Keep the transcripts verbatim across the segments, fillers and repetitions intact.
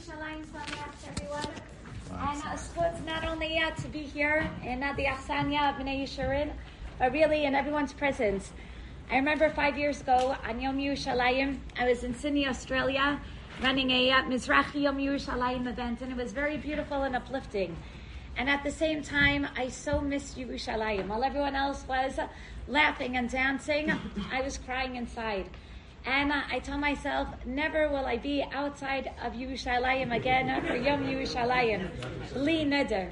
Yerushalayim Sameach, everyone. And uh, it's good not only uh, to be here in uh, the Achsanya of Bnei Yeshurin, but really in everyone's presence. I remember five years ago on Yom Yerushalayim, I was in Sydney, Australia, running a uh, Mizrachi Yom Yerushalayim event, and it was very beautiful and uplifting. And at the same time, I so missed Yerushalayim. While everyone else was uh, laughing and dancing, I was crying inside. And uh, I told myself, never will I be outside of Yerushalayim again for Yom Yerushalayim. Li neder.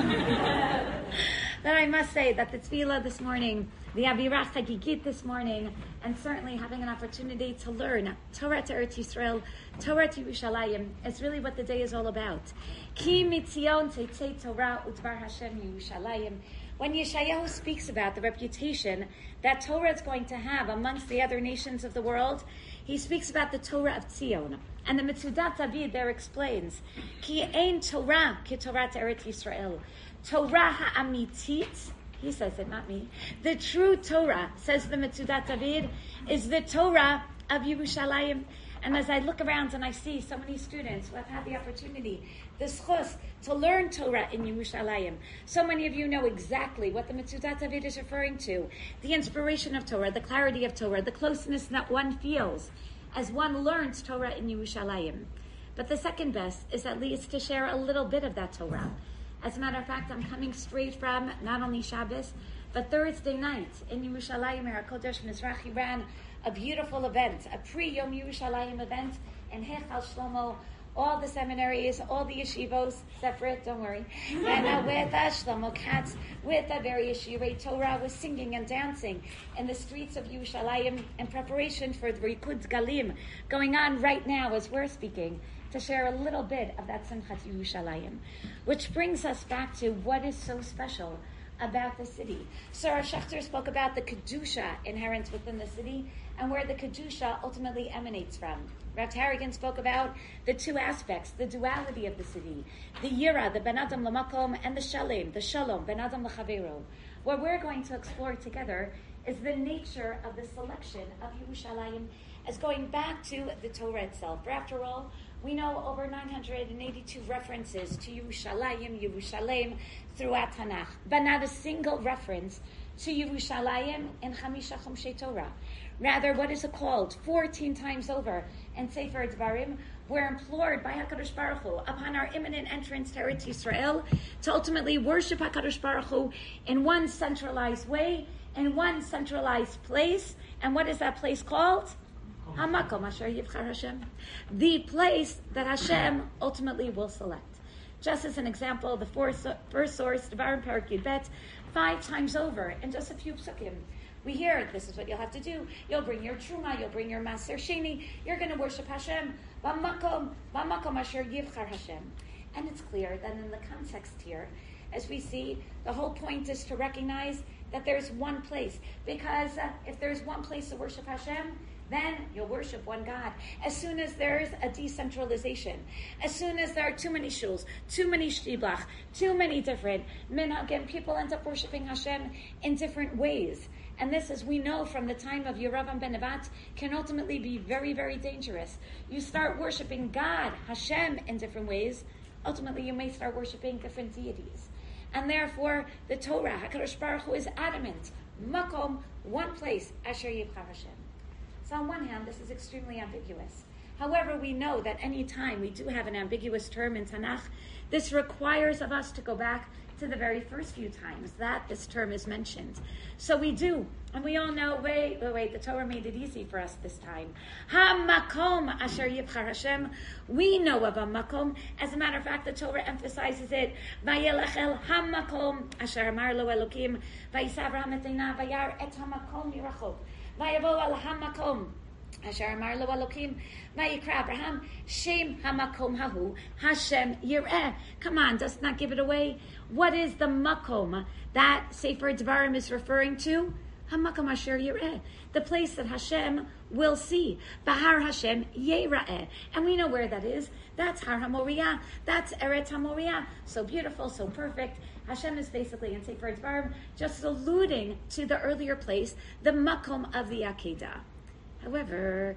But I must say that the tefillah this morning, the Avirah Chagigit this morning, and certainly having an opportunity to learn Torah to Eretz Yisrael, Torah to Yerushalayim, is really what the day is all about. Ki mitzion teitzei Torah udvar Hashem Yerushalayim. When Yeshayahu speaks about the reputation that Torah is going to have amongst the other nations of the world, he speaks about the Torah of Tzion. And the Mitzudat David there explains, Ki ein Torah ki Torah Eretz Yisrael. Torah ha'amitit, he says it, not me. The true Torah, says the Mitzudat David, is the Torah of Yerushalayim. And as I look around and I see so many students who have had the opportunity, the schus, to learn Torah in Yerushalayim, so many of you know exactly what the Mitzudat David is referring to. The inspiration of Torah, the clarity of Torah, the closeness that one feels as one learns Torah in Yerushalayim. But the second best is at least to share a little bit of that Torah. As a matter of fact, I'm coming straight from not only Shabbos, but Thursday night in Yerushalayim, Har HaKodesh Mizrachi ran a beautiful event, a pre-Yom Yerushalayim event in Heichal Shlomo. All the seminaries, all the yeshivos, separate, don't worry. And uh, with uh, Shlomo Katz, with uh, various Shirei Torah, was singing and dancing in the streets of Yerushalayim in preparation for the Rikud Galim going on right now as we're speaking, to share a little bit of that Simchat Yerushalayim. Which brings us back to what is so special about the city. Sarah Schechter spoke about the Kedusha inherent within the city and where the Kedusha ultimately emanates from. Rav Harrigan spoke about the two aspects, the duality of the city, the Yira, the Ben Adam Lamakom, and the Shalem, the Shalom, Ben Adam L'Chavero. What we're going to explore together is the nature of the selection of Yerushalayim as going back to the Torah itself. For after all, we know over nine hundred eighty-two references to Yerushalayim, Yerushalem throughout Tanakh, but not a single reference to Yerushalayim in Chamisha Chumshei Torah. Rather, what is it called? fourteen times over in Sefer Dvarim, we're implored by HaKadosh Baruch Hu upon our imminent entrance to Eretz Yisrael to ultimately worship HaKadosh Baruch Hu in one centralized way, in one centralized place. And what is that place called? Hamakom Asher Yivchar Hashem, the place that Hashem ultimately will select. Just as an example, the first, first source, Devarim Perek Yud Bet, five times over in just a few psukim, we hear this is what you'll have to do. You'll bring your truma, you'll bring your maser sheni. You're going to worship Hashem. Bamakom, bamakom Asher Yivchar Hashem. And it's clear that in the context here, as we see, the whole point is to recognize that there's one place. Because uh, if there's one place to worship Hashem, then you'll worship one God. As soon as there's a decentralization, as soon as there are too many shuls, too many shtiblach, too many different minhagim, people end up worshiping Hashem in different ways. And this, as we know from the time of Yeravam ben Nevat, can ultimately be very, very dangerous. You start worshiping God, Hashem, in different ways, ultimately you may start worshiping different deities. And therefore, the Torah, HaKadosh Baruch Hu, is adamant. Makom, one place, Asher Yivchar Hashem. So on one hand, this is extremely ambiguous. However, we know that any time we do have an ambiguous term in Tanakh, this requires of us to go back to the very first few times that this term is mentioned. So we do, and we all know, wait, wait, wait, the Torah made it easy for us this time. Ha-makom asher yivchar Hashem. We know of a makom. As a matter of fact, the Torah emphasizes it. Vayelech el ha-makom asher amar lo Elokim. Vayisav Avraham et einav vayar et ha-makom mirachok. Vayavo al ha-makom asher amar lo Elokim. Vayikra Abraham Shem ha-makom hahu Hashem yireh. Come on, does not give it away. What is the makom that Sefer Dvarim is referring to? Ha-makom asher yireh, the place that Hashem will see. Bahar Hashem yereh, and we know where that is. That's Har HaMoriah. That's Eretz HaMoriah. So beautiful, so perfect. Hashem is basically in Sefer Dvarim just alluding to the earlier place, the makom of the Akedah. However,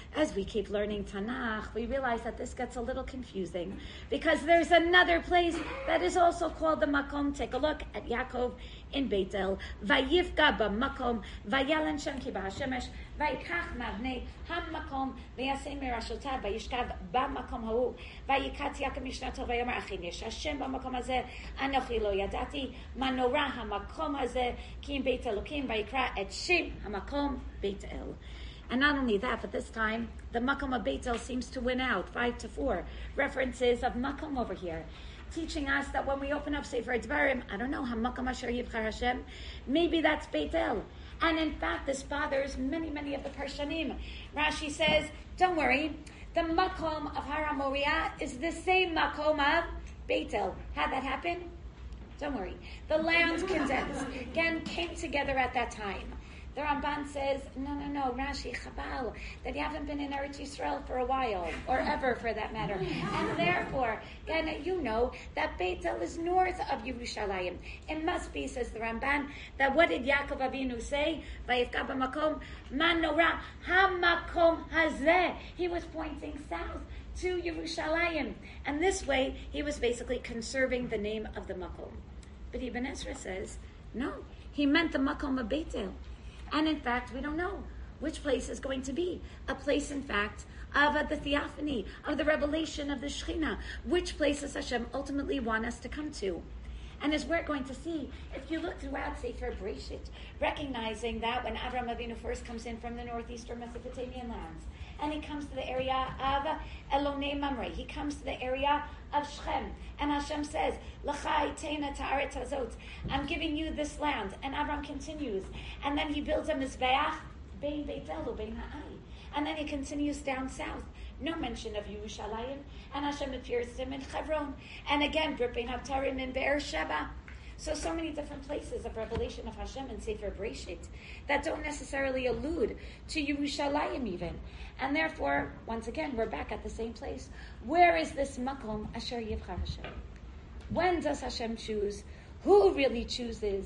as we keep learning Tanakh, we realize that this gets a little confusing because there's another place that is also called the Makom. Take a look at Yaakov in Beitel. Vayifka b'makom, vayalen Shem ki b'hashemesh, vayikach mavnei hamakom, v'yasei mirashotav, vayishkav b'makom ha'u, vayikat Yaakov mishnato, vayomer achin yesh Hashem b'makom hazeh, anochi lo yadati, manora hamakom hazeh, ki in Beit Elokim, vayikra et Shem hamakom Beitel. And not only that, but this time, the Makom of Beitel seems to win out, five to four. References of Makom over here, teaching us that when we open up Sefer Dvarim, I don't know, HaMakom Asher Yivchar Hashem, maybe that's Beitel. And in fact, this bothers many, many of the Parshanim. Rashi says, don't worry, the Makom of Har HaMoriah is the same Makom of Beitel. How'd that happen? Don't worry. The lands condensed, again, came together at that time. The Ramban says, no, no, no, Rashi, Chabal, that you haven't been in Eretz Yisrael for a while, or ever for that matter. And therefore, again, you know that Beitel is north of Yerushalayim. It must be, says the Ramban, that what did Yaakov Avinu say? Vayifka b'makom, manora, hamakom hazeh. He was pointing south to Yerushalayim. And this way, he was basically conserving the name of the Makom. But Ibn Ezra says, no, he meant the Makom of Beitel. And in fact, we don't know which place is going to be. A place, in fact, of uh, the theophany, of the revelation of the Shekhinah. Which places Hashem ultimately want us to come to. And as we're going to see, if you look throughout Sefer Bereshit, recognizing that when Avraham Avinu first comes in from the northeastern Mesopotamian lands, and he comes to the area of Elonei Mamre, he comes to the area of Shechem, and Hashem says, L'chai teina ta'aretz hazot, I'm giving you this land. And Avraham continues, and then he builds a Mizbeach, Bein Beitel u'Bein Ha'ai. And then he continues down south. No mention of Yerushalayim. And Hashem appears to him in Hebron. And again, Brit Bein Havtarim in Beersheba. So, so many different places of revelation of Hashem in Sefer Bereshit that don't necessarily allude to Yerushalayim even. And therefore, once again, we're back at the same place. Where is this Makom Asher Yivchar Hashem? When does Hashem choose? Who really chooses?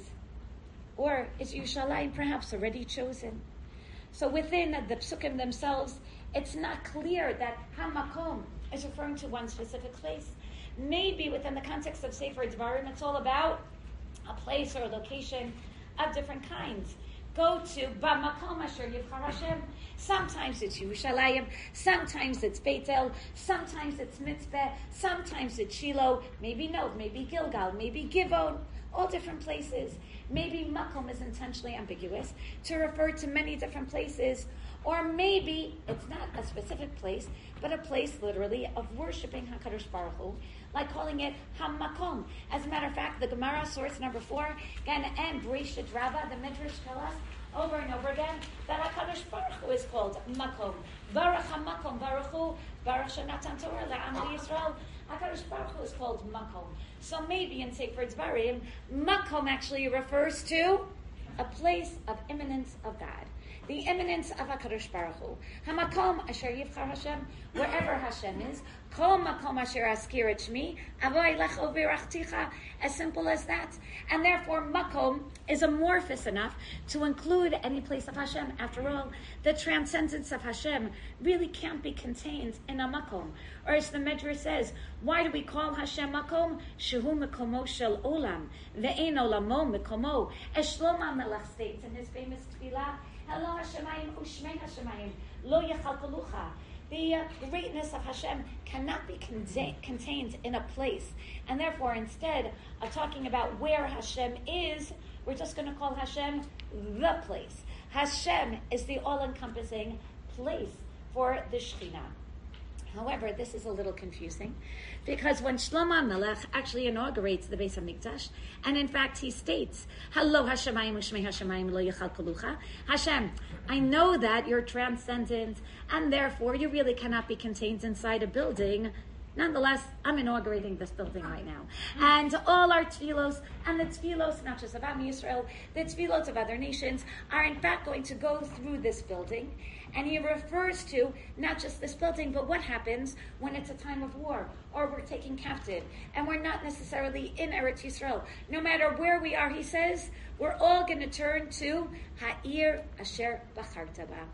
Or is Yerushalayim perhaps already chosen? So within the psukim themselves, it's not clear that HaMakom is referring to one specific place. Maybe within the context of Sefer Dvarim, it's all about a place or a location of different kinds. Go to B'makom Asher Yivchar Hashem. Sometimes it's Yerushalayim, sometimes it's Beitel, sometimes it's Mitzpeh, sometimes it's Shiloh, maybe Nov, maybe Gilgal, maybe Givon, all different places. Maybe Makom is intentionally ambiguous to refer to many different places, or maybe it's not a specific place, but a place literally of worshiping HaKadosh Baruch Hu, like calling it HaMakom. As a matter of fact, the Gemara, source number four, again, and Bereshit Rabbah, the Midrash tell us over and over again that HaKadosh Baruch Hu is called Makom. Baruch HaMakom, Baruch Hu, Baruch Shenatan Torah, La'am Yisrael. HaKadosh Baruch Hu is called Makom. So maybe in Sefer Dvarim, Makom actually refers to a place of immanence of God. The immanence of HaKadosh Baruch Hu. HaMakom Asher Yivchar Hashem, wherever Hashem is. Kol Makom Asher Askir Et Shmi, Avoy Lecho V'Irachticha, as simple as that. And therefore, Makom is amorphous enough to include any place of Hashem. After all, the transcendence of Hashem really can't be contained in a Makom. Or as the Midrash says, why do we call Hashem Makom? Shehu Mekomo Shel Olam, Ve'en Olamo Mekomo. As Shlomo HaMelech states in his famous tefillah, Hello Hashemayim Ushmei Hashemayim Lo Yechalkalucha. The uh, greatness of Hashem cannot be con- contained in a place. And therefore, instead of talking about where Hashem is, we're just going to call Hashem the place. Hashem is the all-encompassing place for the Shekhinah. However, this is a little confusing because when Shlomo HaMelech actually inaugurates the Beis HaMikdash, and in fact he states, Hello Hashemayim Ushmei Hashemayim Lo Yechalkalucha. Hashem, I know that you're transcendent and therefore you really cannot be contained inside a building. Nonetheless, I'm inaugurating this building right now. And all our tefillos, and the tefillos, not just of Am Yisrael, the tefillos of other nations, are in fact going to go through this building. And he refers to not just this building, but what happens when it's a time of war, or we're taken captive, and we're not necessarily in Eretz Yisrael. No matter where we are, he says, we're all going to turn to Ha'ir Asher Bacharta Ba.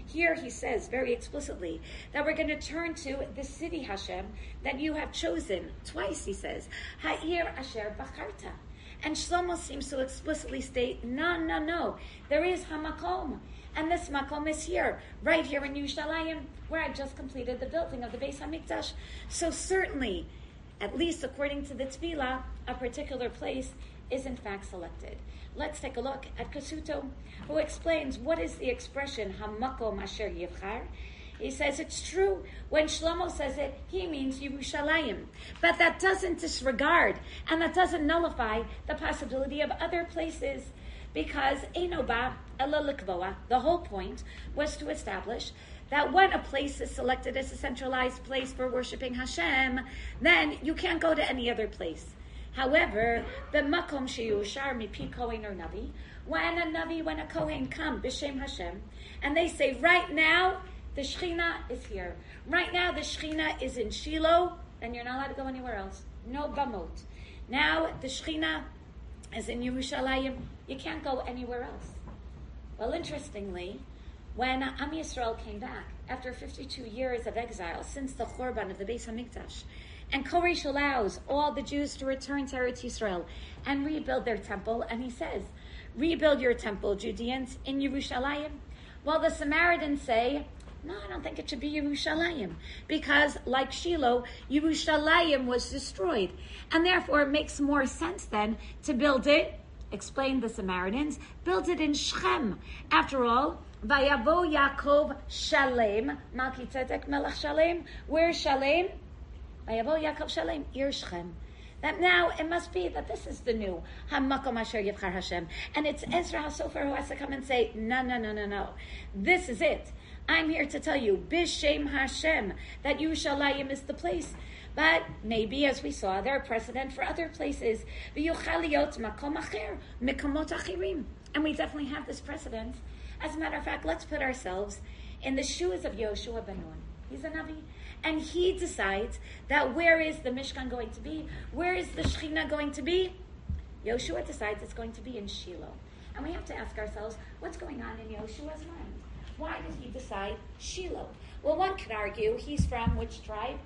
Here he says very explicitly that we're going to turn to the city, Hashem, that you have chosen. Twice he says, Ha'ir asher bacharta. And Shlomo seems to explicitly state, no, no, no, there is Hamakom. And this Makom is here, right here in Yerushalayim, where I've just completed the building of the Beis HaMikdash. So certainly, at least according to the Tefillah, a particular place is in fact selected. Let's take a look at Kasuto, who explains what is the expression Hamakom Asher Yivchar. He says it's true. When Shlomo says it, he means Yerushalayim. But that doesn't disregard, and that doesn't nullify the possibility of other places, because Einoba Ela Likvoa, the whole point was to establish that when a place is selected as a centralized place for worshiping Hashem, then you can't go to any other place. However, the makom sheyushar mipi kohen or navi, when a navi, when a kohen come b'shem Hashem, and they say, right now the Shechina is here. Right now the Shechina is in Shiloh, then you're not allowed to go anywhere else. No bamot. Now the Shechina is in Yerushalayim. You can't go anywhere else. Well, interestingly, when Am Yisrael came back after fifty-two years of exile since the Churban of the Beis HaMikdash, and Koresh allows all the Jews to return to Eretz Yisrael and rebuild their temple, and he says, rebuild your temple, Judeans, in Yerushalayim. Well, the Samaritans say, no, I don't think it should be Yerushalayim, because like Shiloh, Yerushalayim was destroyed, and therefore it makes more sense then to build it, explain the Samaritans, build it in Shechem. After all, Vayavo Yaakov Shalem, Malki Tzedek Melech Shalem, where's Shalem? Vayavo Yaakov Shalem, Ir Shechem. That now it must be that this is the new Hamakom Asher Yivchar Hashem, and it's Ezra HaSofer who has to come and say, no, no, no, no, no, this is it. I'm here to tell you, B'Shem Hashem, that Yerushalayim is the place. But maybe, as we saw, there are precedent for other places. V'yuchaliot makom acher, mikomot achirim. And we definitely have this precedent. As a matter of fact, let's put ourselves in the shoes of Yoshua ben Nun. He's a Navi. And he decides that where is the Mishkan going to be? Where is the Shechina going to be? Yoshua decides it's going to be in Shiloh. And we have to ask ourselves, what's going on in Yoshua's mind? Why did he decide Shiloh? Well, one could argue he's from which tribe?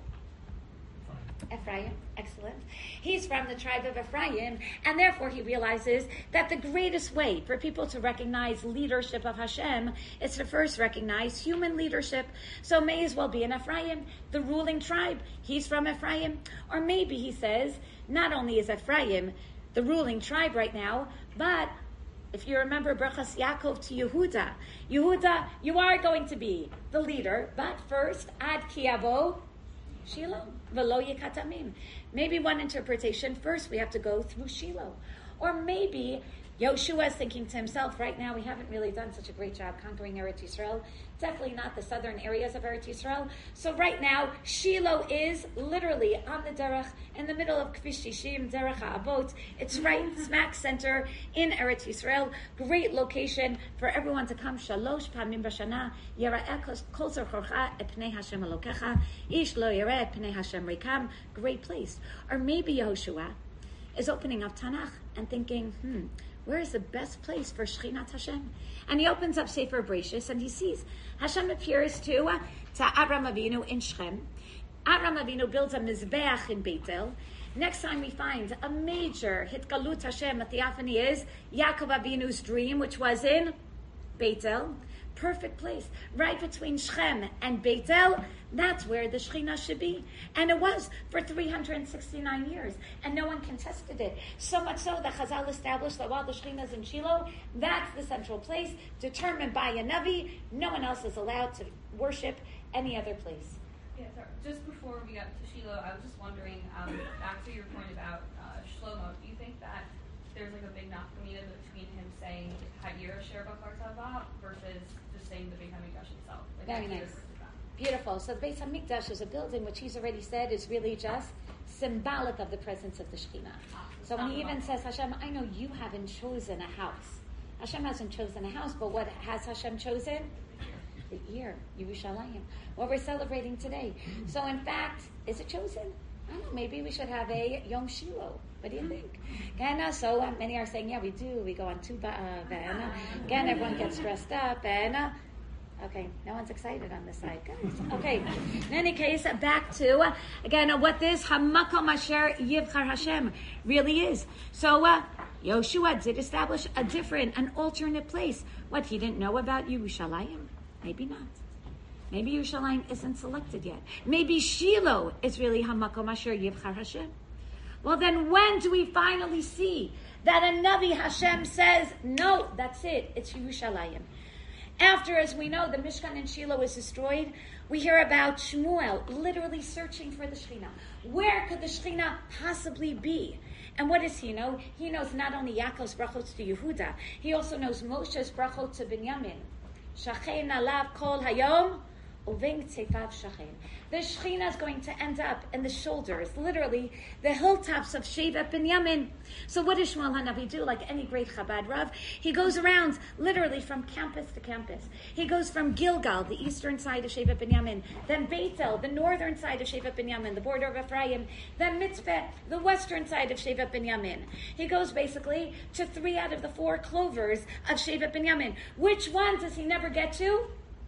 Ephraim. Excellent. He's from the tribe of Ephraim, and therefore he realizes that the greatest way for people to recognize leadership of Hashem is to first recognize human leadership. So it may as well be in Ephraim, the ruling tribe. He's from Ephraim. Or maybe he says, not only is Ephraim the ruling tribe right now, but if you remember Brachas Yaakov to Yehuda, Yehuda, you are going to be the leader, but first, Ad Kiavo, Shiloh, Velo Yekatamim. Maybe one interpretation, first we have to go through Shiloh. Or maybe Yoshua is thinking to himself, right now we haven't really done such a great job conquering Eretz Yisrael, definitely not the southern areas of Eretz Yisrael. So right now, Shiloh is literally on the derech, in the middle of Kvish Shishim, Derech HaAvot. It's right smack center in Eretz Yisrael. Great location for everyone to come. Shalosh pamim b'shana, Yera'eh kol zorchocha et pnei Hashem Elokecha, ish lo yereh et pnei Hashem rikam. Great place. Or maybe Yehoshua is opening up Tanakh and thinking, hmm, where is the best place for Shechinat Hashem? And he opens up Sefer Bereshis and he sees Hashem appears to, uh, to Avram Avinu in Shechem. Avram Avinu builds a Mizbeach in Beitel. Next time we find a major Hitgalut Hashem, a theophany is Yaakov Avinu's dream, which was in Beitel. Perfect place, right between Shechem and Beitel. That's where the Shechina should be. And it was for three hundred sixty-nine years. And no one contested it. So much so that Chazal established that while the Shechina is in Shiloh, that's the central place, determined by a Navi. No one else is allowed to worship any other place. Yeah, sorry. Just before we got to Shiloh, I was just wondering, um, back to your point about uh, Shlomo, do you think that there's like a big nafkamina between him saying Ha'ir Asher Bachar Tava versus just saying the Beit HaMikdash itself? Like, very nice. Beautiful. So the Beit HaMikdash is a building which he's already said is really just symbolic of the presence of the Shekhinah. So when he even says, Hashem, I know you haven't chosen a house. Hashem hasn't chosen a house, but what has Hashem chosen? The year, Yerushalayim. What we're celebrating today. So in fact, is it chosen? I don't know, maybe we should have a Yom Shiloh. What do you think? Again, so uh, many are saying, yeah, we do. We go on tuba, uh, and again, everyone gets dressed up, and uh, Okay, no one's excited on this side, guys. Okay, in any case, back to, uh, again, uh, what this Hamakom Asher Yivchar Hashem really is. So, uh, Yoshua did establish a different, an alternate place. What, he didn't know about Yerushalayim? Maybe not. Maybe Yerushalayim isn't selected yet. Maybe Shiloh is really Hamakom Asher Yivchar Hashem. Well, then when do we finally see that a Navi Hashem says, no, that's it, it's Yerushalayim? After, as we know, the Mishkan in Shiloh is destroyed, we hear about Shmuel literally searching for the Shekhinah. Where could the Shekhinah possibly be? And what does he know? He knows not only Yaakov's brachot to Yehuda, he also knows Moshe's brachot to Binyamin. Shachen alav kol hayom, uving tzefav shachen. The Shekhinah is going to end up in the shoulders, literally the hilltops of Shevet Binyamin. So what does Shmuel HaNavi do? Like any great Chabad Rav, he goes around literally from campus to campus. He goes from Gilgal, the eastern side of Shevet Binyamin, then Beitel, the northern side of Shevet Binyamin, the border of Ephraim, then Mitzpeh, the western side of Shevet Binyamin. He goes basically to three out of the four clovers of Shevet Binyamin. Which one does he never get to?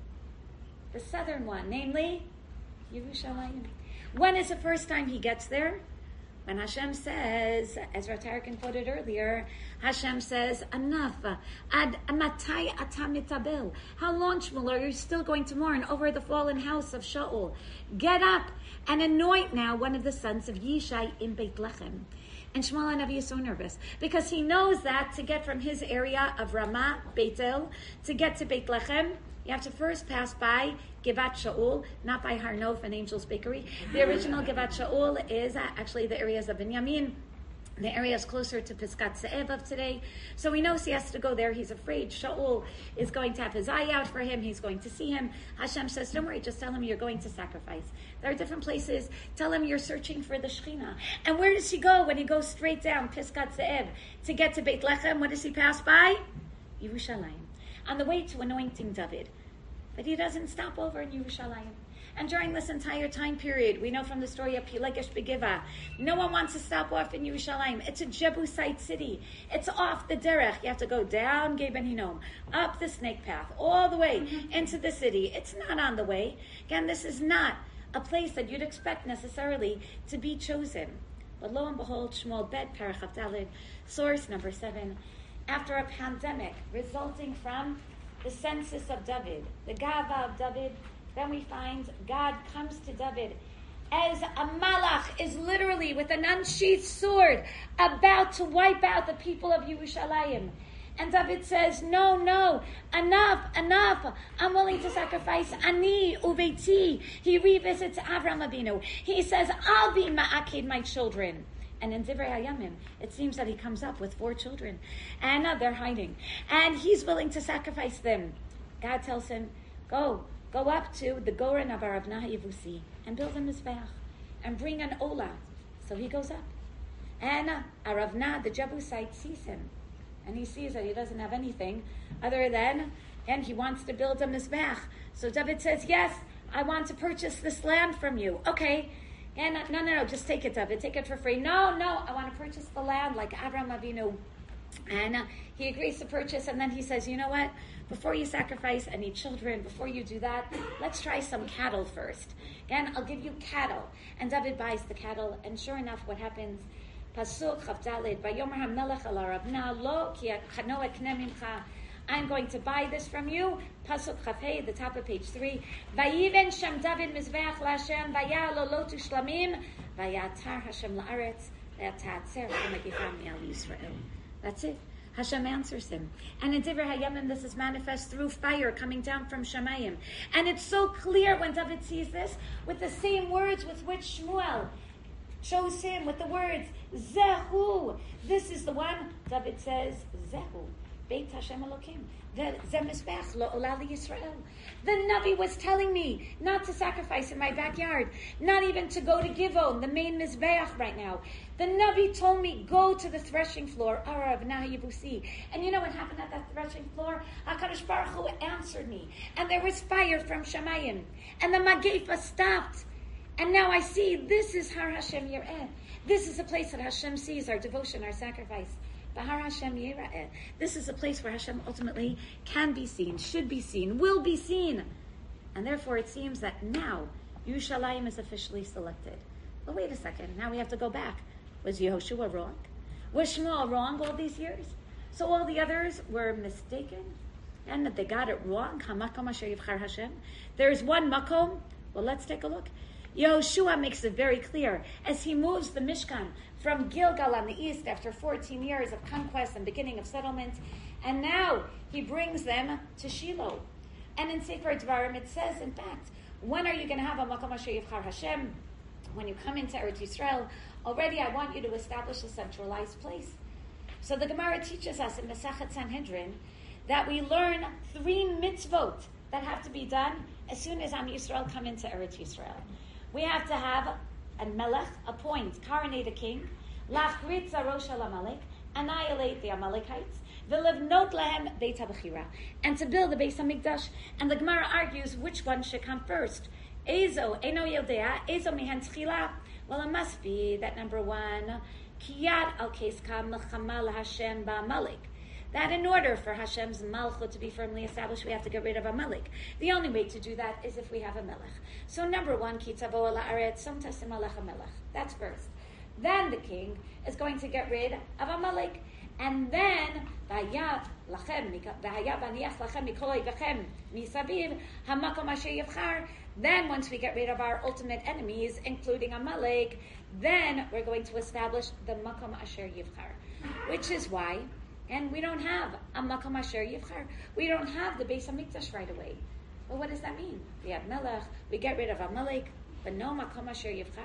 The southern one, namely Yerushalayim. When is the first time he gets there? When Hashem says, as Ratarikan quoted earlier, Hashem says, enough. Ad matai atam mitabel. How long, Shmuel, are you still going to mourn over the fallen house of Shaul? Get up and anoint now one of the sons of Yishai in Beit Lechem. And Shmuel HaNavi is so nervous because he knows that to get from his area of Ramah, Beitel, to get to Beit Lechem, you have to first pass by Givat Shaul, not by Har Nof and Angel's Bakery. The original Givat Shaul is actually the areas of Binyamin. The area is closer to Piskat Ze'ev of today. So he knows he has to go there. He's afraid Shaul is going to have his eye out for him. He's going to see him. Hashem says, don't worry, just tell him you're going to sacrifice. There are different places. Tell him you're searching for the Shekhinah. And where does he go when he goes straight down Piskat Ze'ev to get to Beit Lechem? What does he pass by? Yerushalayim. On the way to anointing David. But he doesn't stop over in Yerushalayim. And during this entire time period, we know from the story of Pilegesh Begiva, no one wants to stop off in Yerushalayim. It's a Jebusite city. It's off the derech. You have to go down Gei Ben Hinnom, up the snake path, all the way into the city. It's not on the way. Again, this is not a place that you'd expect necessarily to be chosen. But lo and behold, Shmuel Bet Parachav Daled, source number seven, after a pandemic resulting from the census of David, the Gava of David, then we find God comes to David as a malach is literally with an unsheathed sword about to wipe out the people of Yerushalayim. And David says, no, no, enough, enough. I'm willing to sacrifice Ani Uveiti. He revisits Avram Avinu. He says, I'll be ma'akid my children. And in Divrei Hayamim, it seems that he comes up with four children. And uh, they're hiding. And he's willing to sacrifice them. God tells him, go, go up to the Goren of Aravna Yevusi and build a mizbeach and bring an olah. So he goes up. And uh, Aravna, the Jebusite, sees him. And he sees that he doesn't have anything other than, and he wants to build a mizbeach. So David says, yes, I want to purchase this land from you. Okay. And no, no, no, just take it, David. Take it for free. No, no, I want to purchase the land like Abraham Avinu. And uh, he agrees to purchase, and then he says, you know what? Before you sacrifice any children, before you do that, let's try some cattle first. Again, I'll give you cattle. And David buys the cattle, and sure enough, what happens? Pasuk Chavdalid, Vayomer HaMelech el Aravna, lo ki chano ekne mimcha. I'm going to buy this from you. Pasuk Chafei, the top of page three. Vayiven Shem David Mizbeach LaHashem, Vayah lo lo tushlamim, Vayatar Hashem la'aretz, Vayatatzer V'megifam el Yisrael. That's it. Hashem answers him. And in Divrei Hayamim, this is manifest through fire coming down from Shemayim. And it's so clear when David sees this, with the same words with which Shmuel chose him, with the words, Zehu. This is the one, David says, Zehu. Beit Hashem Elokim. The Zemizbech lo olah Yisrael. The Navi was telling me not to sacrifice in my backyard, not even to go to Givon, the main Mizbeach right now. The Navi told me, go to the threshing floor, Arav Nahayibusi. And you know what happened at that threshing floor? HaKadosh Baruch Hu answered me. And there was fire from Shemayim. And the Magefa stopped. And now I see this is Har Hashem Yireh. This is the place that Hashem sees our devotion, our sacrifice. Bahar Hashem Yira'eh. This is a place where Hashem ultimately can be seen, should be seen, will be seen. And therefore it seems that now Yerushalayim is officially selected. But wait a second, now we have to go back. Was Yehoshua wrong? Was Shmuel wrong all these years? So all the others were mistaken? And that they got it wrong? Hamakom asher yivchar Hashem. There's one makom. Well, let's take a look. Yehoshua makes it very clear as he moves the Mishkan from Gilgal on the east after fourteen years of conquest and beginning of settlement, and now he brings them to Shiloh. And in Sefer Dvarim it says, in fact, when are you going to have a makom asher yivchar Hashem? When you come into Eretz Yisrael, already I want you to establish a centralized place. So the Gemara teaches us in Masechet Sanhedrin that we learn three mitzvot that have to be done as soon as Am Yisrael come into Eretz Yisrael. We have to have a melech, appoint, coronate a king, lachrit zarosh al Amalek, annihilate the Amalekites, v'levnot lehem beit habechira, and to build the Beis Hamikdash. And the Gemara argues which one should come first. Ezo eno yodea, ezo mihen tchila. Well, it must be that number one, kiyat al keska melchama Hashem ba'Amalek. That in order for Hashem's malchut to be firmly established, we have to get rid of Amalek. The only way to do that is if we have a melech. So number one, ki tavo ala aretz, som tasim alech melech. That's first. Then the king is going to get rid of Amalek. And then, v'hayat lachem, v'hayat v'aniach lachem mikol oivechem misaviv, hamakom asher yivchar. Then once we get rid of our ultimate enemies, including Amalek, then we're going to establish the makom asher yivchar. Which is why, and we don't have a makom asher yivchar. We don't have the Beis Hamikdash right away. Well, what does that mean? We have Melech, we get rid of Amalek, but no makom asher yivchar.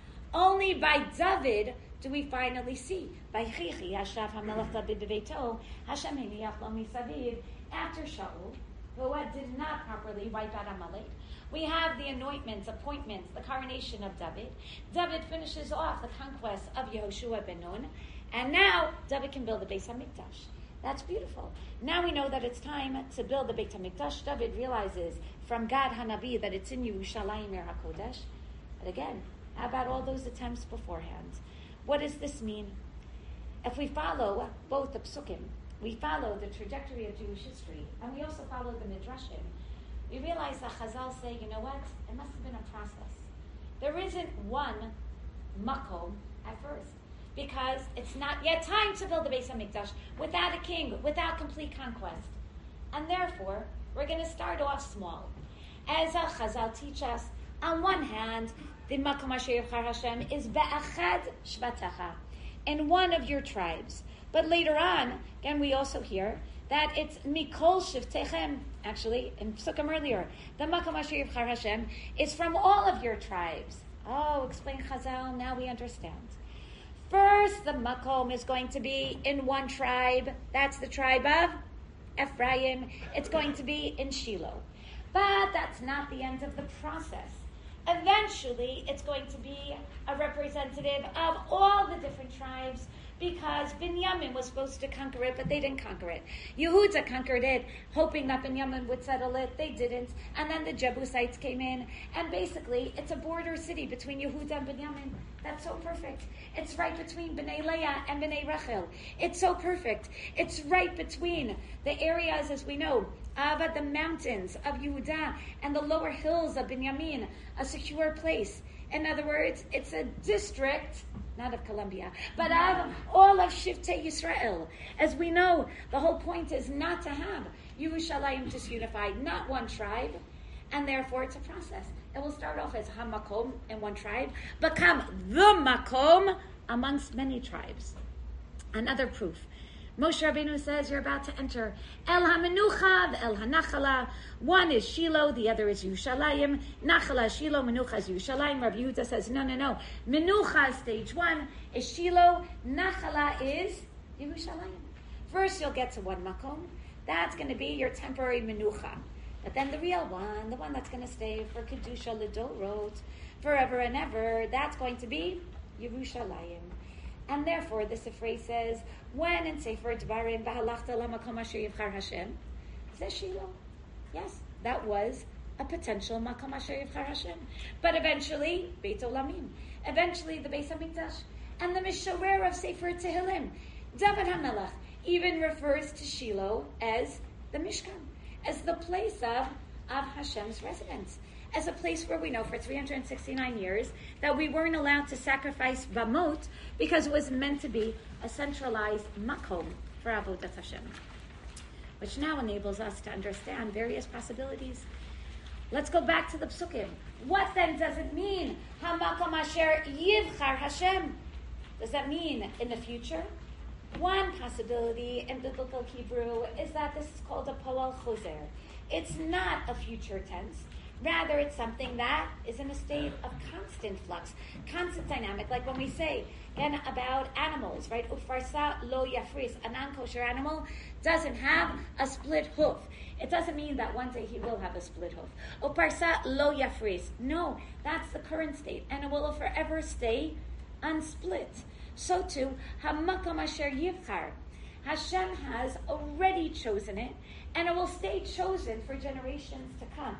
Only by David do we finally see. By Chichi Hashav HaMelech David Beveito, Hashem Hiniach Lo Misaviv, after Shaul, who did not properly wipe out Amalek, we have the anointments, appointments, the coronation of David. David finishes off the conquest of Yehoshua ben Nun, and now David can build the Beis Hamikdash. That's beautiful. Now we know that it's time to build the Beit Hamikdash. David realizes from Gad Hanavi that it's in Yerushalayim Ir HaKodesh. But again, how about all those attempts beforehand? What does this mean? If we follow both the psukim, we follow the trajectory of Jewish history, and we also follow the midrashim, we realize that Chazal say, you know what? It must have been a process. There isn't one makom at first, because it's not yet time to build the Beis Hamikdash without a king, without complete conquest. And therefore, we're going to start off small. As Chazal teach us, on one hand, the makom asher yivchar Hashem is be'achad shvatecha, in one of your tribes. But later on, again, we also hear that it's mikol shivtechem. Actually, in Psukim earlier, the makom asher yivchar Hashem is from all of your tribes. Oh, explain Chazal, now we understand. First, the makom is going to be in one tribe. That's the tribe of Ephraim. It's going to be in Shiloh. But that's not the end of the process. Eventually, it's going to be a representative of all the different tribes, because Binyamin was supposed to conquer it, but they didn't conquer it. Yehuda conquered it, hoping that Binyamin would settle it. They didn't. And then the Jebusites came in. And basically, it's a border city between Yehuda and Binyamin. That's so perfect. It's right between Bnei Leah and Bnei Rachel. It's so perfect. It's right between the areas, as we know, of the mountains of Yehuda and the lower hills of Binyamin, a secure place. In other words, it's a district, not of Columbia, but of all of Shivtei Yisrael. As we know, the whole point is not to have Yerushalayim disunified, not one tribe, and therefore it's a process. It will start off as Hamakom in one tribe, become the Makom amongst many tribes. Another proof. Moshe Rabbeinu says you're about to enter El HaMenucha, El HaNachala. One is Shiloh, the other is Yerushalayim. Nachala is Shiloh, Menucha is Yerushalayim. Rabbi Yehuda says, no, no, no. Menucha is stage one, is Shiloh. Nachala is Yerushalayim. First you'll get to one Makom. That's going to be your temporary Menucha. But then the real one, the one that's going to stay for Kedusha L'Dorot, forever and ever, that's going to be Yerushalayim. And therefore, the Sifrei says, when in Sefer Dvarim, V'halachta lamakom asher yivchar Hashem, says Shiloh. Yes, that was a potential makom asher yivchar Hashem. But eventually, Beit Olamim. Eventually, the Beis Hamikdash. And the Mishorer of Sefer Tehillim David HaMelech even refers to Shiloh as the Mishkan, as the place of, of Hashem's residence, as a place where we know for three hundred sixty-nine years that we weren't allowed to sacrifice Bamot because it was meant to be a centralized makom for Avodat Hashem, which now enables us to understand various possibilities. Let's go back to the Psukim. What then does it mean? Hamakom asher yivchar Hashem. Does that mean in the future? One possibility in biblical Hebrew is that this is called a poal choser. It's not a future tense. Rather, it's something that is in a state of constant flux, constant dynamic. Like when we say, again, about animals, right? Ufarsa lo yafris. A non-kosher animal doesn't have a split hoof. It doesn't mean that one day he will have a split hoof. Ufarsa lo yafris. No, that's the current state, and it will forever stay unsplit. So too, hamakom asher yivchar. Hashem has already chosen it, and it will stay chosen for generations to come.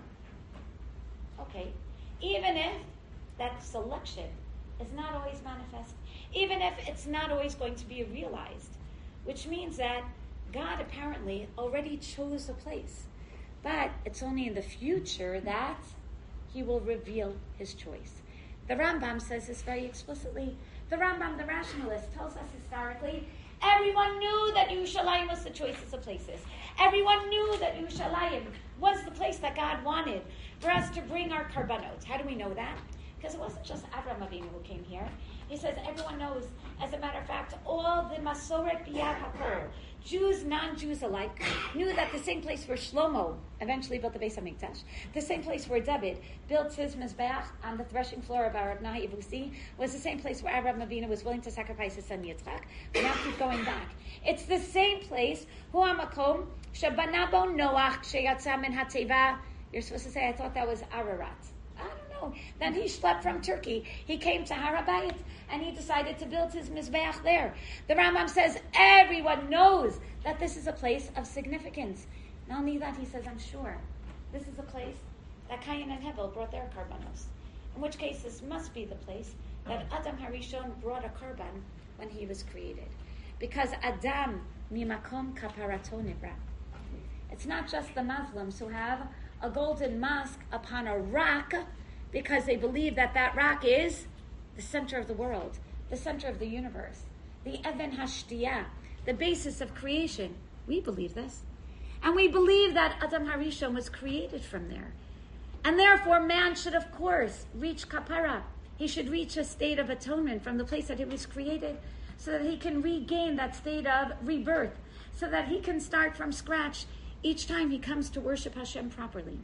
Okay, even if that selection is not always manifest, even if it's not always going to be realized, which means that God apparently already chose a place, but it's only in the future that he will reveal his choice. The Rambam says this very explicitly. The Rambam, the rationalist, tells us historically, everyone knew that Yerushalayim was the choicest of places. Everyone knew that Yerushalayim was the place that God wanted for us to bring our karbanot. How do we know that? Because it wasn't just Avraham Avinu who came here. He says everyone knows. As a matter of fact, all the Masoret Biyad HaKol, Jews, non-Jews alike, knew that the same place where Shlomo eventually built the Beis HaMikdash, the same place where David built his Mizbeach on the threshing floor of Arab Nahi Ivusi, was the same place where Avraham Avinu was willing to sacrifice his son Yitzchak. We now keep going back. It's the same place, Hu HaMakom, Shabanabo Noach, Sheyatza Min HaTeva. You're supposed to say, I thought that was Ararat. I don't know. Then he schlepped from Turkey. He came to Har HaBayit, and he decided to build his Mizbeach there. The Rambam says everyone knows that this is a place of significance. Not only that, he says, I'm sure this is a place that Cain and Hevel brought their karbanos. In which case, this must be the place that Adam Harishon brought a karban when he was created. Because Adam mimakom kaparato nibra. It's not just the Muslims who have a golden mosque upon a rock because they believe that that rock is the center of the world, the center of the universe, the Even Hashtiyah, the basis of creation. We believe this. And we believe that Adam Harishon was created from there. And therefore, man should, of course, reach kapara. He should reach a state of atonement from the place that he was created so that he can regain that state of rebirth, so that he can start from scratch each time he comes to worship Hashem properly.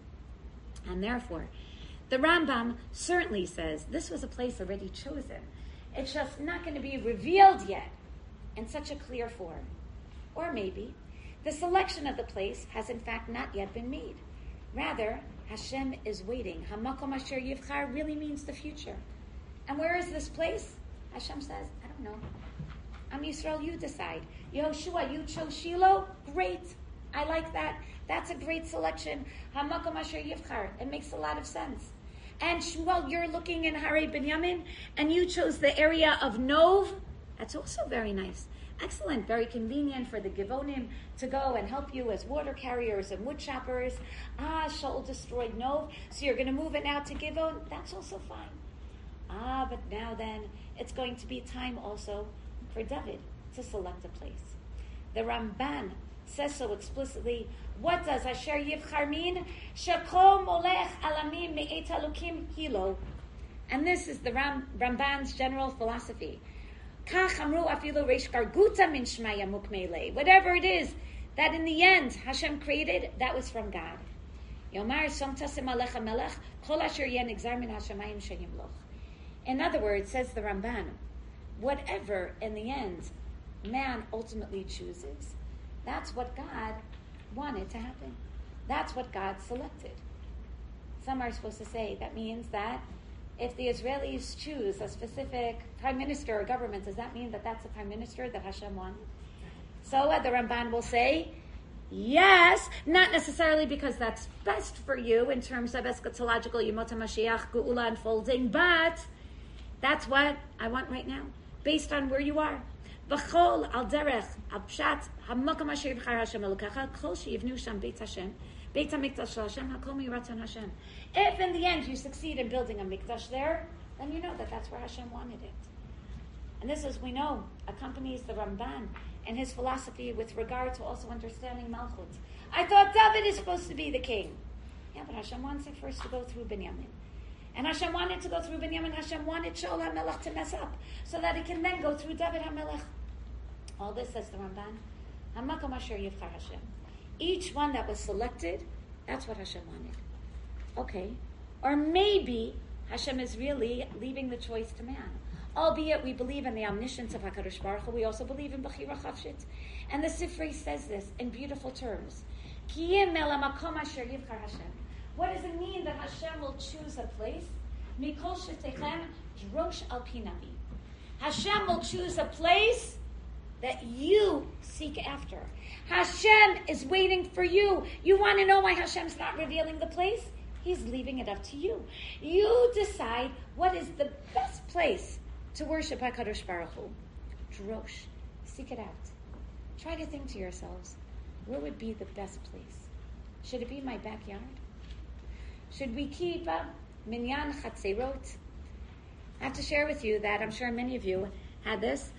And therefore, the Rambam certainly says this was a place already chosen. It's just not going to be revealed yet in such a clear form. Or maybe the selection of the place has in fact not yet been made. Rather, Hashem is waiting. Hamakom asher yivchar really means the future. And where is this place? Hashem says, I don't know. Am Yisrael, you decide. Yehoshua, you chose Shiloh? Great. I like that. That's a great selection. Hamakom asher yivchar. It makes a lot of sense. And Shmuel, you're looking in Harei Binyamin, and you chose the area of Nov. That's also very nice. Excellent. Very convenient for the Givonim to go and help you as water carriers and wood choppers. Ah, Shaul destroyed Nov, so you're going to move it now to Givon. That's also fine. Ah, but now then, it's going to be time also for David to select a place. The Ramban says so explicitly. What does Asher Yivchar mean? Shekol molech alamim me'et halukim hilo. And this is the Ram, Ramban's general philosophy. Kach amru afilu reish garguta min shmaya mukmele. Whatever it is that in the end Hashem created, that was from God. Yomar som tasim alecha melech kol asher yen exar min hashamayim sheyimloch. In other words, says the Ramban, whatever in the end man ultimately chooses, that's what God wanted to happen. That's what God selected. Some are supposed to say that means that if the Israelis choose a specific prime minister or government, does that mean that that's the prime minister that Hashem wanted? So uh, the Ramban will say, yes, not necessarily because that's best for you in terms of eschatological Yemot HaMashiach, Geula unfolding, but that's what I want right now, based on where you are, V'chol al derech al pshat hamakam asher yivchar Hashem elokecha kol sheyivnu sham beit Hashem beit hamikdash shel Hashem hakol miratzon Hashem. If in the end you succeed in building a mikdash there, then you know that that's where Hashem wanted it. And this, as we know, accompanies the Ramban and his philosophy with regard to also understanding Malchut. I thought David is supposed to be the king. Yeah, but Hashem wants it first to go through Binyamin. And Hashem wanted to go through Binyamin. Hashem wanted Shaul HaMelech to mess up so that it can then go through David HaMelech. All this, says the Ramban, Hamakom asher yivchar Hashem. Each one that was selected, that's what Hashem wanted. Okay. Or maybe Hashem is really leaving the choice to man. Albeit we believe in the omniscience of HaKadosh Baruch Hu, we also believe in Bechira Chavshit. And the Sifrei says this in beautiful terms. Kiyim el hamakom asher yivchar Hashem. What does it mean that Hashem will choose a place? Mikol shetechem drosh al pinami. Hashem will choose a place that you seek after. Hashem is waiting for you. You want to know why Hashem's not revealing the place? He's leaving it up to you. You decide what is the best place to worship HaKadosh Baruch Hu. Drosh. Seek it out. Try to think to yourselves, where would be the best place? Should it be my backyard? Should we keep uh, minyan chatzerot? I have to share with you that I'm sure many of you had this.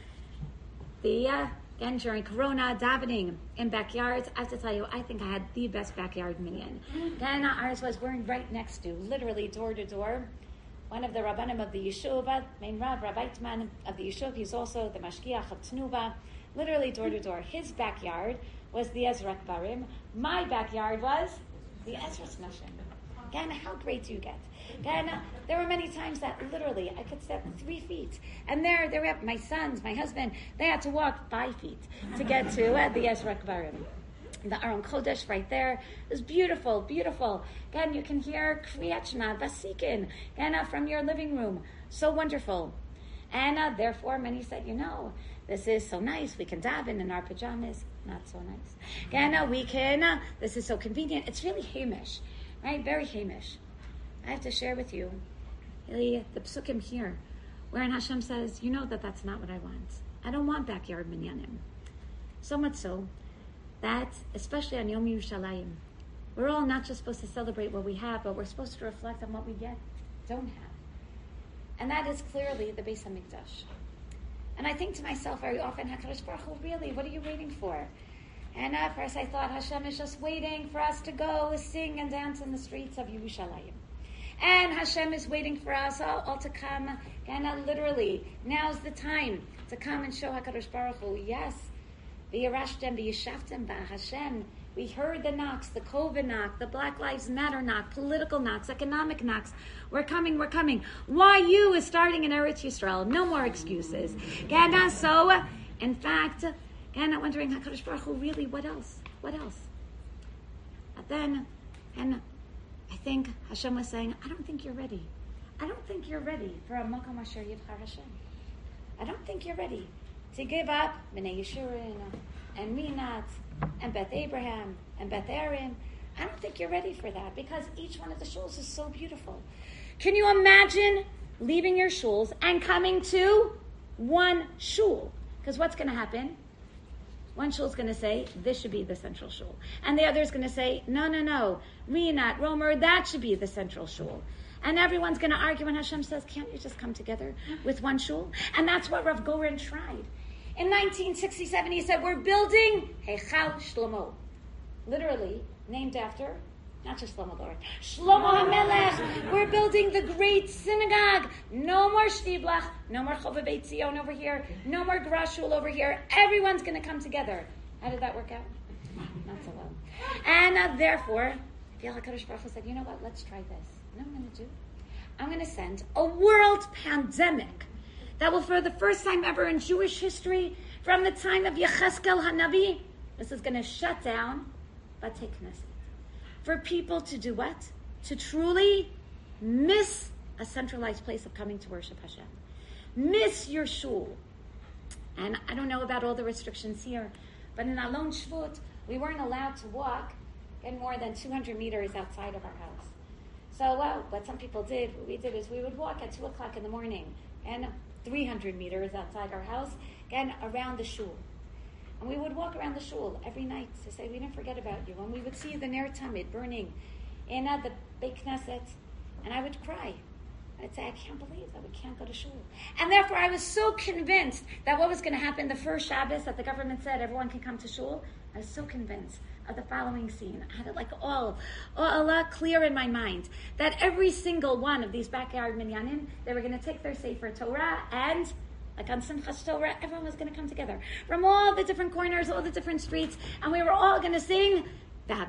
The uh, again during Corona, davening in backyards. I have to tell you, I think I had the best backyard minyan. Then uh, ours was we're right next to, literally door to door, one of the rabbanim of the yeshuv, main Rav, Rav Eitman of the yeshuv. He's also the mashgiach of Tnuba. Literally door to door. His backyard was the Ezra Barim. My backyard was the Ezra Nashim. Again, how great do you get? Again, uh, there were many times that literally I could step three feet. And there, there were my sons, my husband, they had to walk five feet to get to uh, the Ezra Barim. The Aron Kodesh right there. It was beautiful, beautiful. Again, you can hear Kriyat Shema, Vasikin, again, uh, from your living room. So wonderful. And uh, therefore, many said, you know, this is so nice. We can daven in our pajamas. Not so nice. Again, uh, we can, uh, this is so convenient. It's really Hamish, right? Very Hamish. I have to share with you really, the psukim here, wherein Hashem says, you know that that's not what I want. I don't want backyard minyanim. So much so that, especially on Yom Yerushalayim, we're all not just supposed to celebrate what we have, but we're supposed to reflect on what we yet don't have. And that is clearly the Beis HaMikdash. And I think to myself very often, HaKadosh Baruch Hu, really, what are you waiting for? And at first I thought Hashem is just waiting for us to go sing and dance in the streets of Yerushalayim. And Hashem is waiting for us all, all to come, and uh, literally, now's the time to come and show HaKadosh Baruch Hu, yes, v'yarashtem v'yishavtem ba Hashem. We heard the knocks, the COVID knock, the Black Lives Matter knock, political knocks, economic knocks. We're coming, we're coming. Why you is starting in Eretz Yisrael. No more excuses. And so, uh, in fact, and I'm wondering, HaKadosh Baruch Hu, really, what else? What else? But then, and I think Hashem was saying, I don't think you're ready. I don't think you're ready for a Makom Asher Yivchar Hashem. I don't think you're ready to give up Bnei Yeshurun and Minat and Beth Abraham and Beth Aaron. I don't think you're ready for that because each one of the shuls is so beautiful. Can you imagine leaving your shuls and coming to one shul? Because what's going to happen? One shul is going to say, this should be the central shul. And the other is going to say, no, no, no, Rinat, Romer, that should be the central shul. And everyone's going to argue when Hashem says, can't you just come together with one shul? And that's what Rav Goren tried. In nineteen sixty-seven, he said, we're building Heichal Shlomo. Literally, named after, not just Shlomo Lord, Shlomo HaMelech. We're building the great synagogue. No more Shtiblach, no more Chova Beit Zion over here, no more Grashul over here. Everyone's going to come together. How did that work out? Not so well. And uh, therefore, HaKadosh Baruch Hu said, you know what, let's try this. You know what I'm going to do? I'm going to send a world pandemic that will, for the first time ever in Jewish history, from the time of Yecheskel HaNavi, this is going to shut down Batei Knesset. For people to do what? To truly miss a centralized place of coming to worship Hashem. Miss your shul. And I don't know about all the restrictions here, but in Alon Shvut, we weren't allowed to walk in more than two hundred meters outside of our house. So, well, what some people did, what we did is we would walk at two o'clock in the morning. And three hundred meters outside our house, again, around the shul. And we would walk around the shul every night to say, we didn't forget about you. And we would see the Ner Tamid burning in uh, the Beit Knesset, and I would cry. I'd say, I can't believe that we can't go to shul. And therefore, I was so convinced that what was going to happen the first Shabbos that the government said everyone can come to shul. I was so convinced of the following scene. I had it like all, all uh, clear in my mind that every single one of these backyard minyanim, they were going to take their Sefer Torah and, like on Simchas Torah, everyone was going to come together from all the different corners, all the different streets, and we were all going to sing. And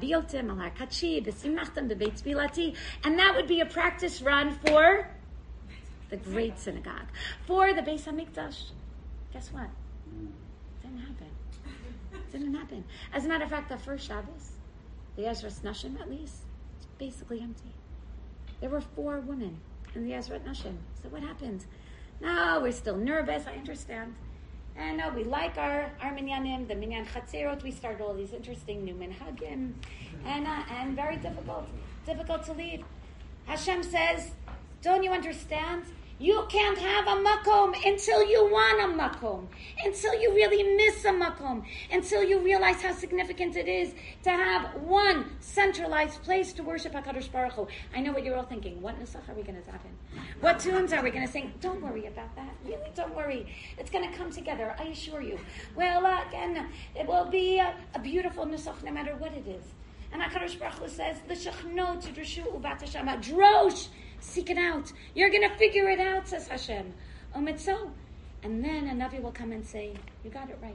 that would be a practice run for the great synagogue, for the Beis Hamikdash. Guess what? Didn't happen. Didn't happen. As a matter of fact, the first Shabbos, the Ezras Nashim at least, it's basically empty. There were four women in the Ezras Nashim. So what happened? No, we're still nervous. I understand. And no, we like our, our minyanim, the minyan chatzerot. We start all these interesting new minhagim, and uh, and very difficult, difficult to lead. Hashem says, don't you understand? You can't have a makom until you want a makom, until you really miss a makom, until you realize how significant it is to have one centralized place to worship HaKadosh Baruch Hu. I know what you're all thinking. What nusach are we going to tap in? What tunes are we going to sing? Don't worry about that. Really, don't worry. It's going to come together, I assure you. Well, uh, again, it will be a, a beautiful nusach no matter what it is. And HaKadosh Baruch Hu says, L'shachno tidrushu ubat Hashem drosh. Seek it out. You're going to figure it out, says Hashem. Omitzo. And then a Navi will come and say, you got it right.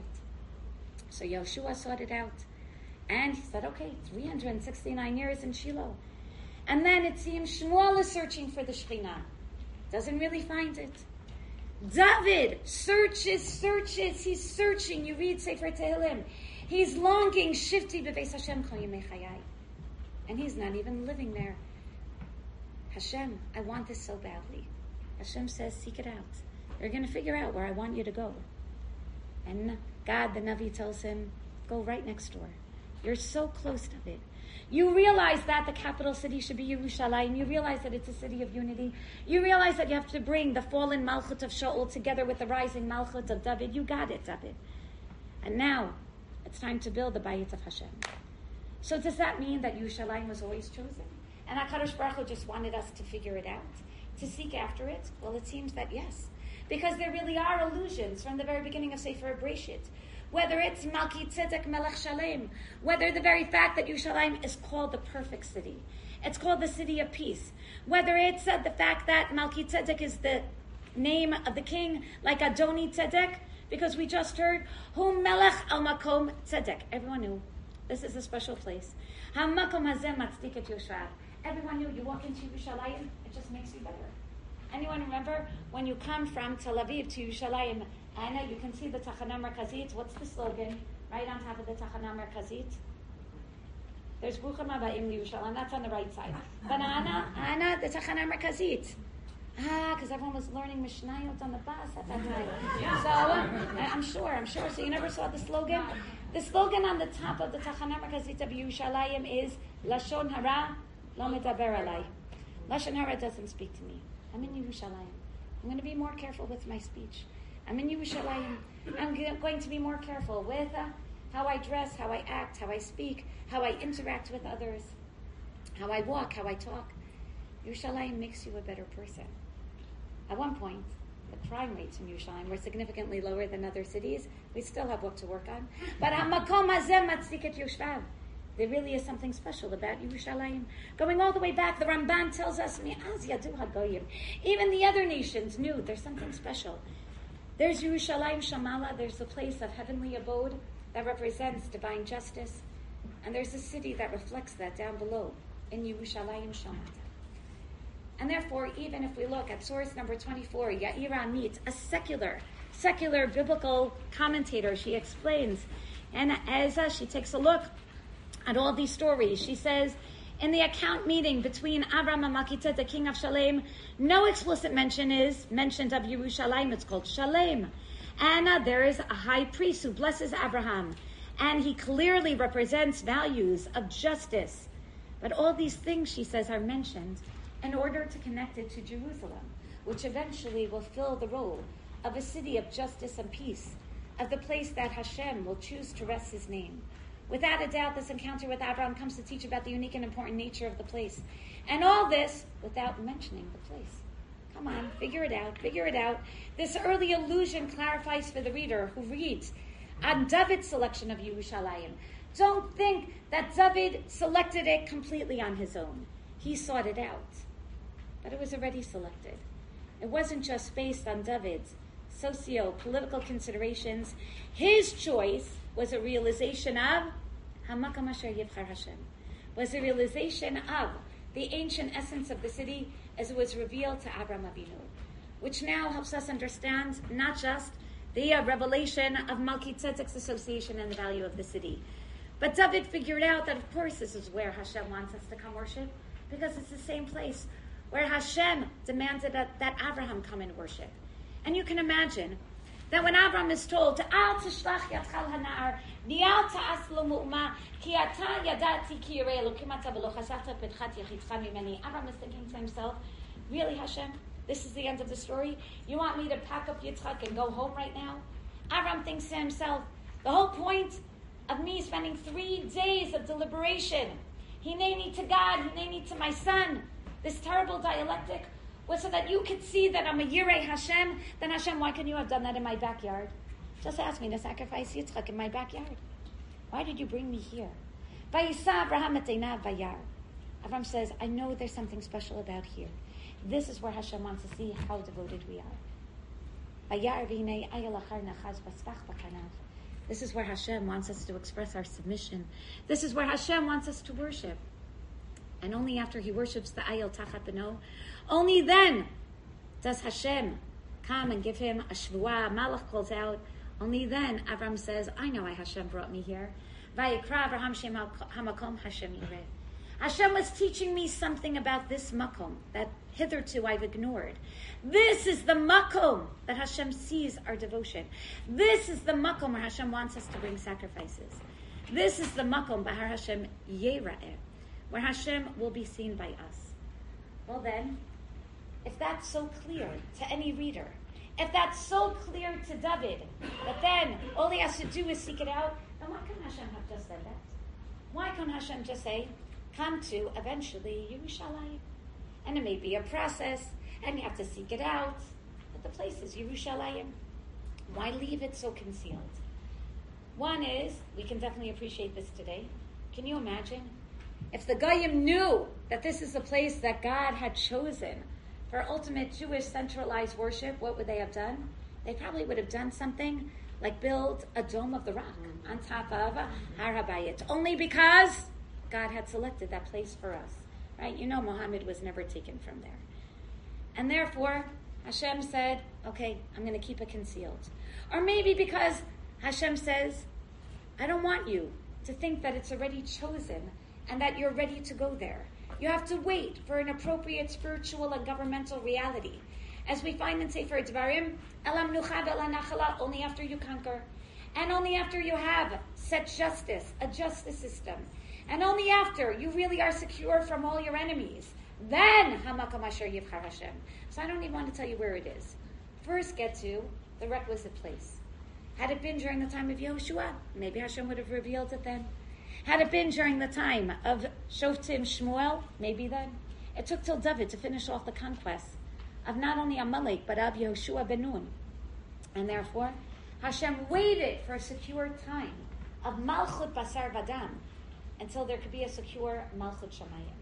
So Yoshua sought it out. And he said, okay, three hundred sixty-nine years in Shiloh. And then it seems Shmuel is searching for the Shekhinah. Doesn't really find it. David searches, searches. He's searching. You read Sefer Tehillim. He's longing. Shifti b'beis Hashem kol yemei chayai. And he's not even living there. Hashem, I want this so badly. Hashem says, seek it out. You're going to figure out where I want you to go. And God, the Navi, tells him, go right next door. You're so close to it. You realize that the capital city should be Yerushalayim. You realize that it's a city of unity. You realize that you have to bring the fallen Malchut of Shaul together with the rising Malchut of David. You got it, David. And now, it's time to build the Bayit of Hashem. So does that mean that Yerushalayim was always chosen? And HaKadosh Baruch Hu just wanted us to figure it out, to seek after it? Well, it seems that yes. Because there really are allusions from the very beginning of Sefer Breshit. Whether it's Malki Tzedek Melech Shalem, whether the very fact that Yerushalayim is called the perfect city. It's called the city of peace. Whether it's uh, the fact that Malki Tzedek is the name of the king, like Adoni Tzedek, because we just heard, Hu Melech al Makom Tzedek. Everyone knew. This is a special place. Ha Makom Hazeh Matzdik et Yoshvav. Everyone knew you walk into Yerushalayim, it just makes you better. Anyone remember when you come from Tel Aviv to Yerushalayim, Anna, you can see the Tachana Merkazit. What's the slogan right on top of the Tachana Merkazit? There's Bruchim Habayim Yerushalayim. That's on the right side. But Anna, Anna, the Tachana Merkazit. Ah, because everyone was learning Mishnayot on the bus at that time. Yeah. So uh, I'm sure, I'm sure. So you never saw the slogan? The slogan on the top of the Tachana Merkazit of Yerushalayim is Lashon Hara. Lo medaber alai. Lashon hara doesn't speak to me. I'm in Yerushalayim. I'm going to be more careful with my speech. I'm in Yerushalayim. I'm going to be more careful with uh, how I dress, how I act, how I speak, how I interact with others, how I walk, how I talk. Yerushalayim makes you a better person. At one point, the crime rates in Yerushalayim were significantly lower than other cities. We still have work to work on. But hamakom hazeh matzik et yoshvav. There really is something special about Yerushalayim. Going all the way back, the Ramban tells us, Mi'az yadu hagoyim. Even the other nations knew there's something special. There's Yerushalayim Shamala, there's the place of heavenly abode that represents divine justice. And there's a city that reflects that down below, in Yerushalayim Shamala. And therefore, even if we look at source number twenty-four, Yair Amit, a secular, secular biblical commentator, she explains, and as uh, she takes a look at all these stories, she says, in the account meeting between Avram and Malki Tzedek, the king of Shalem, no explicit mention is mentioned of Yerushalayim. It's called Shalem. And uh, there is a high priest who blesses Abraham. And he clearly represents values of justice. But all these things, she says, are mentioned in order to connect it to Jerusalem, which eventually will fill the role of a city of justice and peace, of the place that Hashem will choose to rest his name. Without a doubt, this encounter with Abraham comes to teach about the unique and important nature of the place. And all this without mentioning the place. Come on, figure it out, figure it out. This early allusion clarifies for the reader who reads on David's selection of Yerushalayim. Don't think that David selected it completely on his own. He sought it out. But it was already selected. It wasn't just based on David's socio-political considerations. His choice was a realization of Hamakam Asher Yivchar Hashem, was a realization of the ancient essence of the city as it was revealed to Abraham Avinu, which now helps us understand not just the uh, revelation of Melchizedek's association and the value of the city, but David figured out that, of course, this is where Hashem wants us to come worship, because it's the same place where Hashem demanded that, that Abraham come and worship. And you can imagine that when Abraham is told, Al tishlach yadchal hana'ar, ni'al ta'as lo mu'ma, ki ata yadati ki yirei Elokim ata v'lo chasachta pedchat yachidcha mimeni. Abraham is thinking to himself, really, Hashem? This is the end of the story? You want me to pack up Yitzchak and go home right now? Abraham thinks to himself, the whole point of me spending three days of deliberation, Hineni to God, Hineni to my son, this terrible dialectic, was so that you could see that I'm a Yirei Hashem. Then Hashem, why couldn't you have done that in my backyard? Just ask me to sacrifice Yitzchak in my backyard. Why did you bring me here? Vayisa Abraham et einav vayar. Abraham says, I know there's something special about here. This is where Hashem wants to see how devoted we are. Vayar v'hinei ayel achar nachaz basfach b'kanav. This is where Hashem wants us to express our submission. This is where Hashem wants us to worship. And only after he worships the ayel tachat beno, only then does Hashem come and give him a shvuah. Malach calls out. Only then Avram says, I know why Hashem brought me here. Vayikra Avraham shem hamakom Hashem yireh. Hashem was teaching me something about this makom that hitherto I've ignored. This is the makom that Hashem sees our devotion. This is the makom where Hashem wants us to bring sacrifices. This is the makom b'har Hashem yera'eh, where Hashem will be seen by us. Well then, if that's so clear to any reader, if that's so clear to David, that then all he has to do is seek it out, then why can't Hashem have just said that? Why can't Hashem just say, come to, eventually, Yerushalayim? And it may be a process, and you have to seek it out, but the place is Yerushalayim. Why leave it so concealed? One is, we can definitely appreciate this today. Can you imagine? If the Goyim knew that this is a place that God had chosen for ultimate Jewish centralized worship, what would they have done? They probably would have done something like build a dome of the rock on top of Har HaBayit, only because God had selected that place for us. Right? You know Muhammad was never taken from there. And therefore, Hashem said, okay, I'm going to keep it concealed. Or maybe because Hashem says, I don't want you to think that it's already chosen and that you're ready to go there. You have to wait for an appropriate spiritual and governmental reality. As we find in Sefer Dvarim, Elam nuchad ela nachala, only after you conquer. And only after you have set justice, a justice system. And only after you really are secure from all your enemies. Then, Hamakam Asher Yivchar Hashem. So I don't even want to tell you where it is. First get to the requisite place. Had it been during the time of Yehoshua, maybe Hashem would have revealed it then. Had it been during the time of Shoftim Shmuel, maybe then. It took till David to finish off the conquest of not only Amalek, but of Yehoshua ben Nun. And therefore, Hashem waited for a secure time of Malchut Basar Vadam until there could be a secure Malchut Shamayim.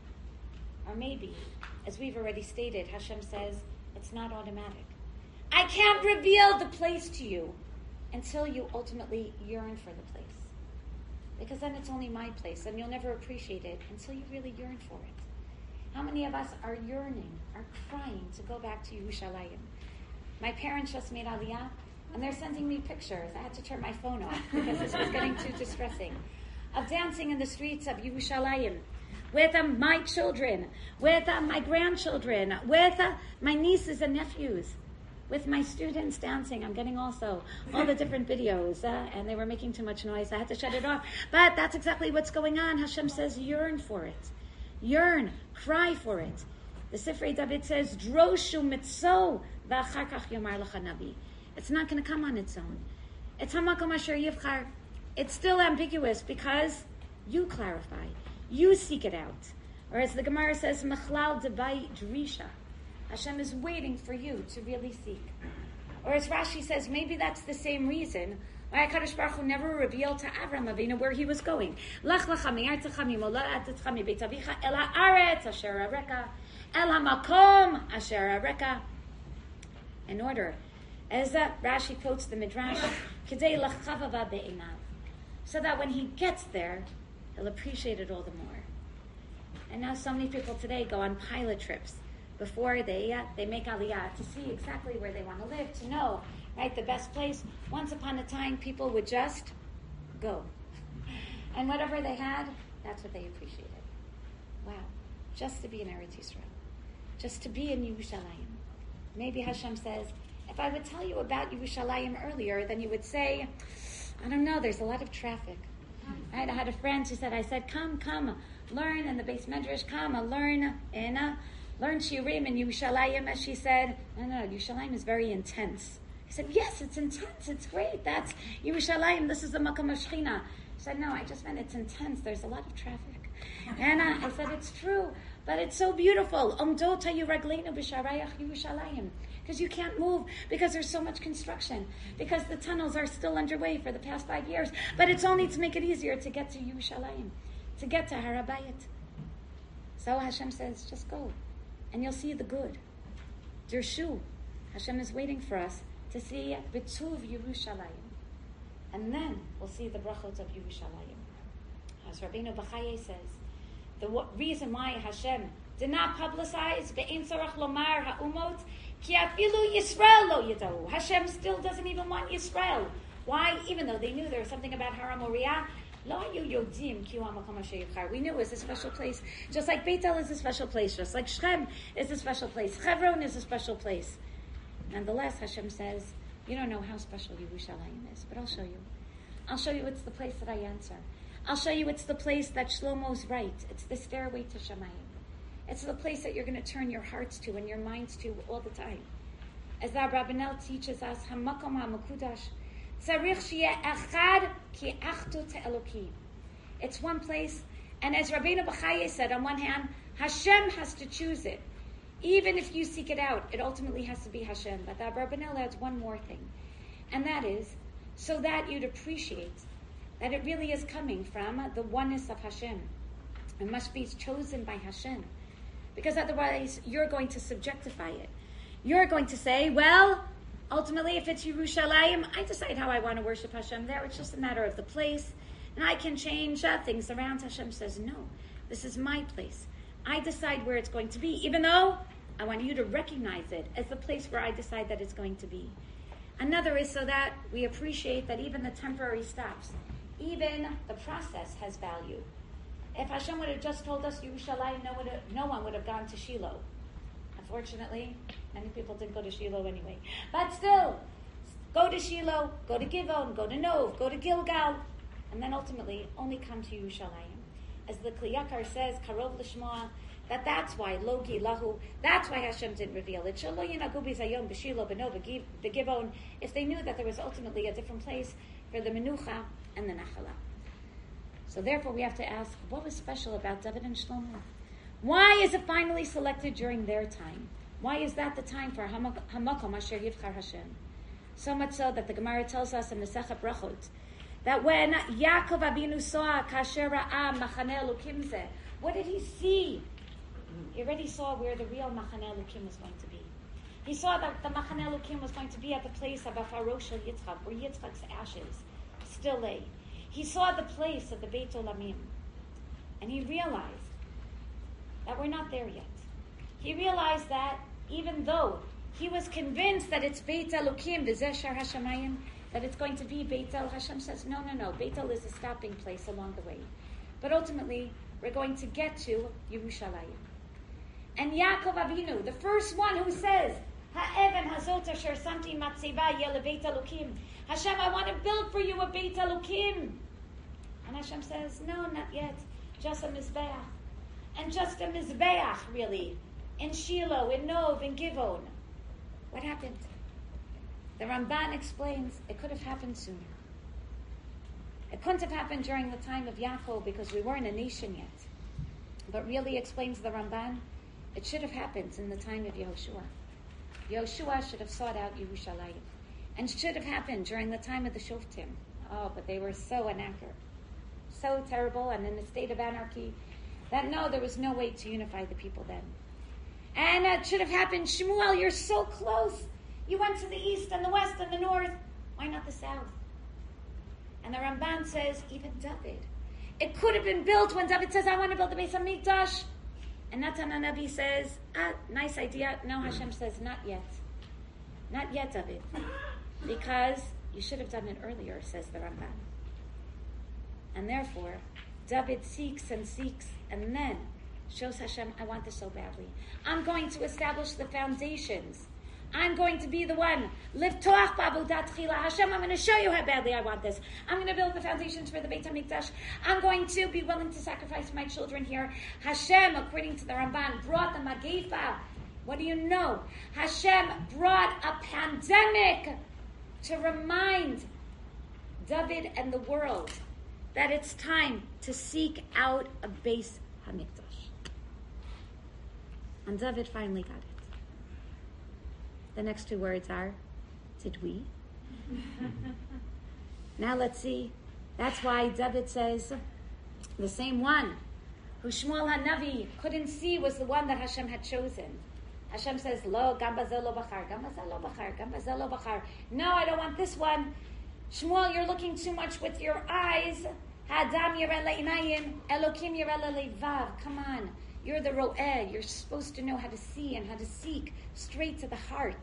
Or maybe, as we've already stated, Hashem says, it's not automatic. I can't reveal the place to you until you ultimately yearn for the place. Because then it's only my place, and you'll never appreciate it until you really yearn for it. How many of us are yearning, are crying to go back to Yerushalayim? My parents just made Aliyah, and they're sending me pictures. I had to turn my phone off because this was getting too distressing. Of dancing in the streets of Yerushalayim with uh, my children, with uh, my grandchildren, with uh, my nieces and nephews, with my students dancing. I'm getting also all the different videos, uh, and they were making too much noise. I had to shut it off. But that's exactly what's going on. Hashem says, yearn for it. Yearn, cry for it. The Sifrei David says, Droshu mitzo v'achar kach yomar lecha navi. It's not going to come on its own. It's hamakom asher yivchar. It's still ambiguous because you clarify. You seek it out. Or as the Gemara says, Machlal debai drisha. Hashem is waiting for you to really seek. Or as Rashi says, maybe that's the same reason why HaKadosh Baruch Hu never revealed to Avram Avinu where he was going. Lech lecha mi'artecha mimola'atecha mibeit avicha el ha'aretz asher areka el ha'makom asher areka. In order, as uh, Rashi quotes the Midrash, Kidei lachava be'einav, so that when he gets there, he'll appreciate it all the more. And now so many people today go on pilot trips before they uh, they make aliyah to see exactly where they want to live, to know, right, the best place. Once upon a time, people would just go. And whatever they had, that's what they appreciated. Wow. Just to be in Eretz Yisrael. Just to be in Yerushalayim. Maybe Hashem says, if I would tell you about Yerushalayim earlier, then you would say, I don't know, there's a lot of traffic. Right? I had a friend who said, I said, come, come, learn in the base medrash, come, learn in, uh, learn shiurim in Yerushalayim. As she said, no, no, Yerushalayim is very intense. I said, yes, it's intense, it's great, that's Yerushalayim, this is the Makam of Shechina. She said, no, I just meant it's intense, there's a lot of traffic. And uh, I said, it's true, but it's so beautiful. Because you can't move, because there's so much construction, because the tunnels are still underway for the past five years. But it's only to make it easier to get to Yerushalayim, to get to Har HaBayit. So Hashem says, just go, and you'll see the good. Dirshu, Hashem is waiting for us to see B'tzuv Yerushalayim. And then we'll see the brachot of Yerushalayim. As Rabbeinu Bachaye says, the w- reason why Hashem did not publicize Be'en Tzarach Lomar Ha'umot, Ki afilu Yisrael lo yadahu. Hashem still doesn't even want Yisrael. Why? Even though they knew there was something about Har HaMoriah, Lo hayu yodim ki hu hamakom asher yivchar. We knew it was a special place. Just like Beit El is a special place, just like Shechem is a special place, Hebron is a special place. Nonetheless, Hashem says, you don't know how special Yerushalayim is, but I'll show you. I'll show you it's the place that I answer. I'll show you it's the place that Shlomo's right. It's the stairway to Shamayim. It's the place that you're going to turn your hearts to and your minds to all the time. As the Rabbanel teaches us, Hamakom HaMakudash, Tzarich sheyeh echad ki achdut Elokim. It's one place, and as Rabbeinu Bachaye said, on one hand, Hashem has to choose it. Even if you seek it out, it ultimately has to be Hashem. But the Rabbanel adds one more thing, and that is, so that you'd appreciate that it really is coming from the oneness of Hashem. It must be chosen by Hashem. Because otherwise, you're going to subjectify it. You're going to say, well, ultimately, if it's Yerushalayim, I decide how I want to worship Hashem there. It's just a matter of the place. And I can change uh, things around. Hashem says, no, this is my place. I decide where it's going to be, even though I want you to recognize it as the place where I decide that it's going to be. Another is so that we appreciate that even the temporary stops, even the process has value. If Hashem would have just told us Yerushalayim, no one, no one would have gone to Shiloh. Unfortunately, many people didn't go to Shiloh anyway. But still, go to Shiloh, go to Givon, go to Nov, go to Gilgal, and then ultimately only come to Yerushalayim. As the Kli Yakar says, Karov L'Shmoa, that that's why, Logi Lahu, that's why Hashem didn't reveal it. Shelo Yinagu B'Zayom B'Shiloh B'Nov B'Givon, if they knew that there was ultimately a different place for the Menucha and the Nachala. So therefore we have to ask, what was special about David and Shlomo? Why is it finally selected during their time? Why is that the time for Hamakom Asher Yivchar Hashem? So much so that the Gemara tells us in the Masechet Brachot that when Yaakov Avinu saw Kasher Ra'ah Machaneh Elokim Zeh, what did he see? He already saw where the real Machaneh Elokim was going to be. He saw that the Machaneh Elokim was going to be at the place of Afaro Shel Yitzchak, where Yitzchak's ashes still lay. He saw the place of the Beit Olamim, and he realized that we're not there yet. He realized that even though he was convinced that it's Beit Elokim, V'zeh Shar HaShamayim, that it's going to be Beit El, Hashem says, no, no, no, Beit El is a stopping place along the way. But ultimately, we're going to get to Yerushalayim. And Yaakov Avinu, the first one who says, Ha'evan hazot asher samti matzeva yeh leBeit Elokim. Hashem, I want to build for you a Beit Elokim. And Hashem says, no, not yet. Just a Mizbeach. And just a Mizbeach, really. In Shiloh, in Nov, in Givon. What happened? the Ramban explains it could have happened sooner. It couldn't have happened during the time of Yaakov because we weren't a nation yet. But really explains the Ramban, it should have happened in the time of Yehoshua. Yehoshua should have sought out Yerushalayim. And should have happened during the time of the Shoftim. Oh, but they were so inaccurate. So terrible and in a state of anarchy that no, there was no way to unify the people then. And it should have happened, Shmuel, you're so close. You went to the east and the west and the north. Why not the south? And the Ramban says, even David. It could have been built when David says, I want to build the Beis HaMikdash. And Natan HaNavi says, ah, nice idea. No, Hashem says, not yet. Not yet, David. Because you should have done it earlier, says the Ramban. And therefore, David seeks and seeks and then shows Hashem, I want this so badly. I'm going to establish the foundations. I'm going to be the one. Liftoach ba'avodat tchila. Hashem, I'm going to show you how badly I want this. I'm going to build the foundations for the Beit HaMikdash. I'm going to be willing to sacrifice my children here. Hashem, according to the Ramban, brought the Magifa. What do you know? Hashem brought a pandemic to remind David and the world that it's time to seek out a Beis HaMikdash. And David finally got it. The next two words are, did we? Now let's see. That's why David says, the same one who Shmuel HaNavi couldn't see was the one that Hashem had chosen. Hashem says, Lo, gam bazel lo bachar, gam bazel lo bachar, gam bazel lo bachar. No, I don't want this one. Shmuel, you're looking too much with your eyes. Ha'adam yireh le'inayim, Elokim yireh le'levav. Come on. You're the ro'eh. You're supposed to know how to see and how to seek straight to the heart.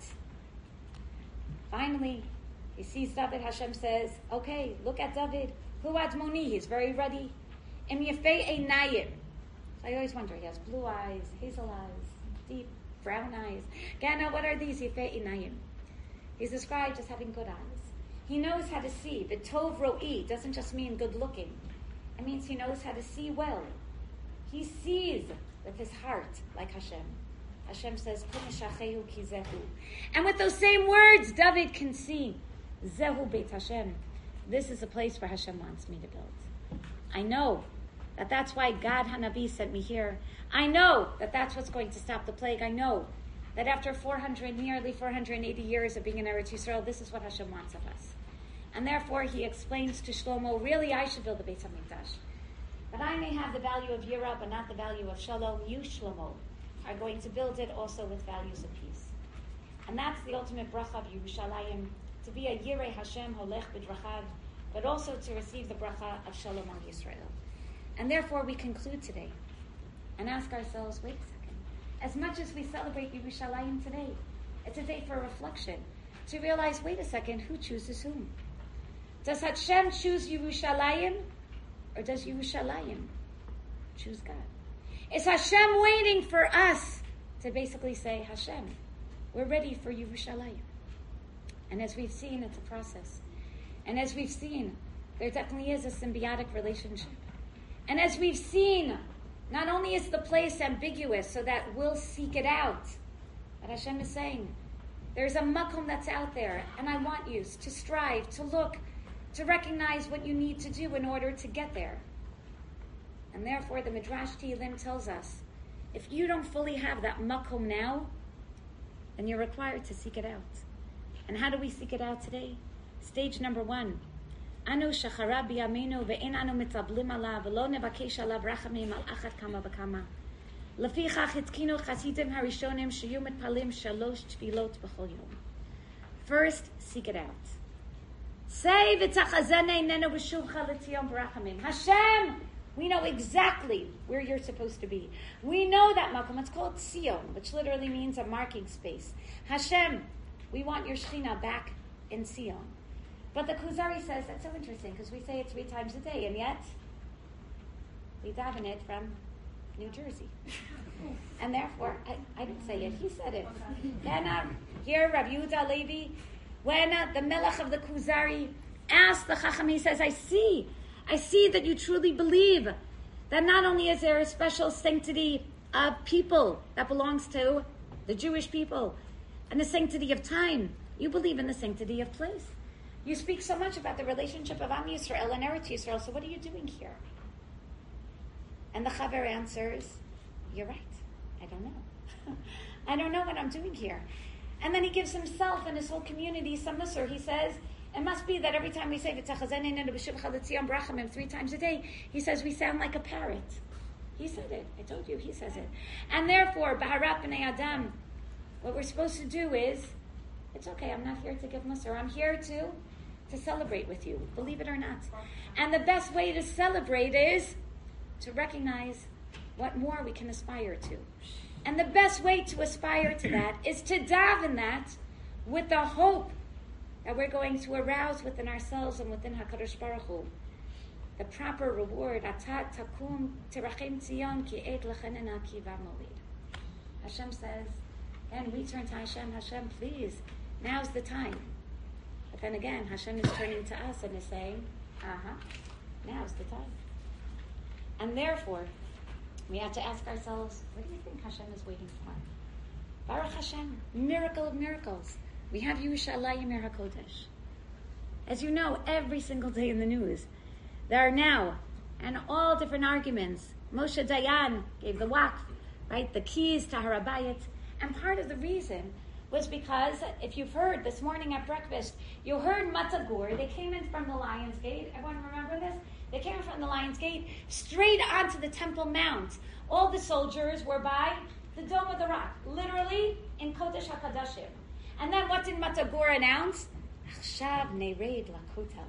Finally, he sees David. Hashem says, okay, look at David. Hu admoni. He's very ruddy. Im yefei einayim. So I always wonder, he has blue eyes, hazel eyes, deep brown eyes. Gana, what are these? Yefei einayim. He's described as having good eyes. He knows how to see. V'tov ro'i doesn't just mean good looking. It means he knows how to see well. He sees with his heart, like Hashem. Hashem says, ki zehu. And with those same words, David can see, Zehu Beit Hashem. This is a place where Hashem wants me to build. I know that that's why God Hanavi sent me here. I know that that's what's going to stop the plague. I know that after four hundred, nearly four hundred eighty years of being in Eretz Yisrael, this is what Hashem wants of us. And therefore, he explains to Shlomo, really, I should build the Beit HaMikdash. But I may have the value of Yira, but not the value of Shalom. You, Shlomo, are going to build it also with values of peace. And that's the ultimate bracha of Yerushalayim, to be a Yirei Hashem holech b'drachav, but also to receive the bracha of Shalom on Yisrael. And therefore we conclude today and ask ourselves, wait a second, as much as we celebrate Yerushalayim today, it's a day for reflection, to realize, wait a second, who chooses whom? Does Hashem choose Yerushalayim? Or does Yerushalayim choose God? Is Hashem waiting for us to basically say, Hashem, we're ready for Yerushalayim? And as we've seen, it's a process. And as we've seen, there definitely is a symbiotic relationship. And as we've seen, not only is the place ambiguous so that we'll seek it out, but Hashem is saying, there's a makom that's out there, and I want you to strive, to look, to recognize what you need to do in order to get there. And therefore, the Midrash Tehillim tells us, if you don't fully have that makom now, then you're required to seek it out. And how do we seek it out today? Stage number one. Anu shachara biyamenu ve'en anu mitzablim alav v'lo nevakesh alav rachamim al achat kama v'kama. Lefichach hitkinu chasidim harishonim sheyu mitpalim shalosh tefilot b'chol yom. First, seek it out. Say v'tachazene nenu b'shuvcha l'tzion b'rachamim. Hashem, we know exactly where you're supposed to be. We know that makom. It's called Tzion, which literally means a marking space. Hashem, we want your Shechina back in Tzion. But the Kuzari says, that's so interesting, because we say it three times a day, and yet we daven it from New Jersey. And therefore, I, I didn't say it, he said it. Then uh, here, Rav Yehuda Levi, when uh, the Melech of the Kuzari asked the Chacham, he says, I see, I see that you truly believe that not only is there a special sanctity of people that belongs to the Jewish people, and the sanctity of time, You believe in the sanctity of place. You speak so much about the relationship of Am Yisrael and Eretz Yisrael, so what are you doing here? And the Chaver answers, you're right, I don't know. I don't know what I'm doing here. And then he gives himself and his whole community some musar. He says, it must be that every time we say three times a day, he says we sound like a parrot. He said it. I told you, he says it. And therefore, Baharat B'nai Adam, what we're supposed to do is, it's okay, I'm not here to give musar. I'm here to, to celebrate with you, believe it or not. And the best way to celebrate is to recognize what more we can aspire to. And the best way to aspire to that is to daven that with the hope that we're going to arouse within ourselves and within HaKadosh Baruch Hu the proper reward. Atat takum tirachim tzion ki et lechanena ki v'amolid. Hashem says, and we turn to Hashem, Hashem, please, now's the time. But then again, Hashem is turning to us and is saying, uh-huh, now's the time. And therefore, we have to ask ourselves, what do you think Hashem is waiting for? Baruch Hashem, miracle of miracles. We have Yerushalayim Yer HaKodesh. As you know, every single day in the news, there are now, and all different arguments. Moshe Dayan gave the waqf, right, the keys to Har HaBayit. And part of the reason was because, if you've heard this morning at breakfast, you heard Matzagur, they came in from the Lion's Gate. Everyone remember this? They came in from the Lion's Gate straight onto the Temple Mount. All the soldiers were by the Dome of the Rock, literally in Kodesh HaKadoshim. And then what did Matzagur announce? Achshav nered lakotel.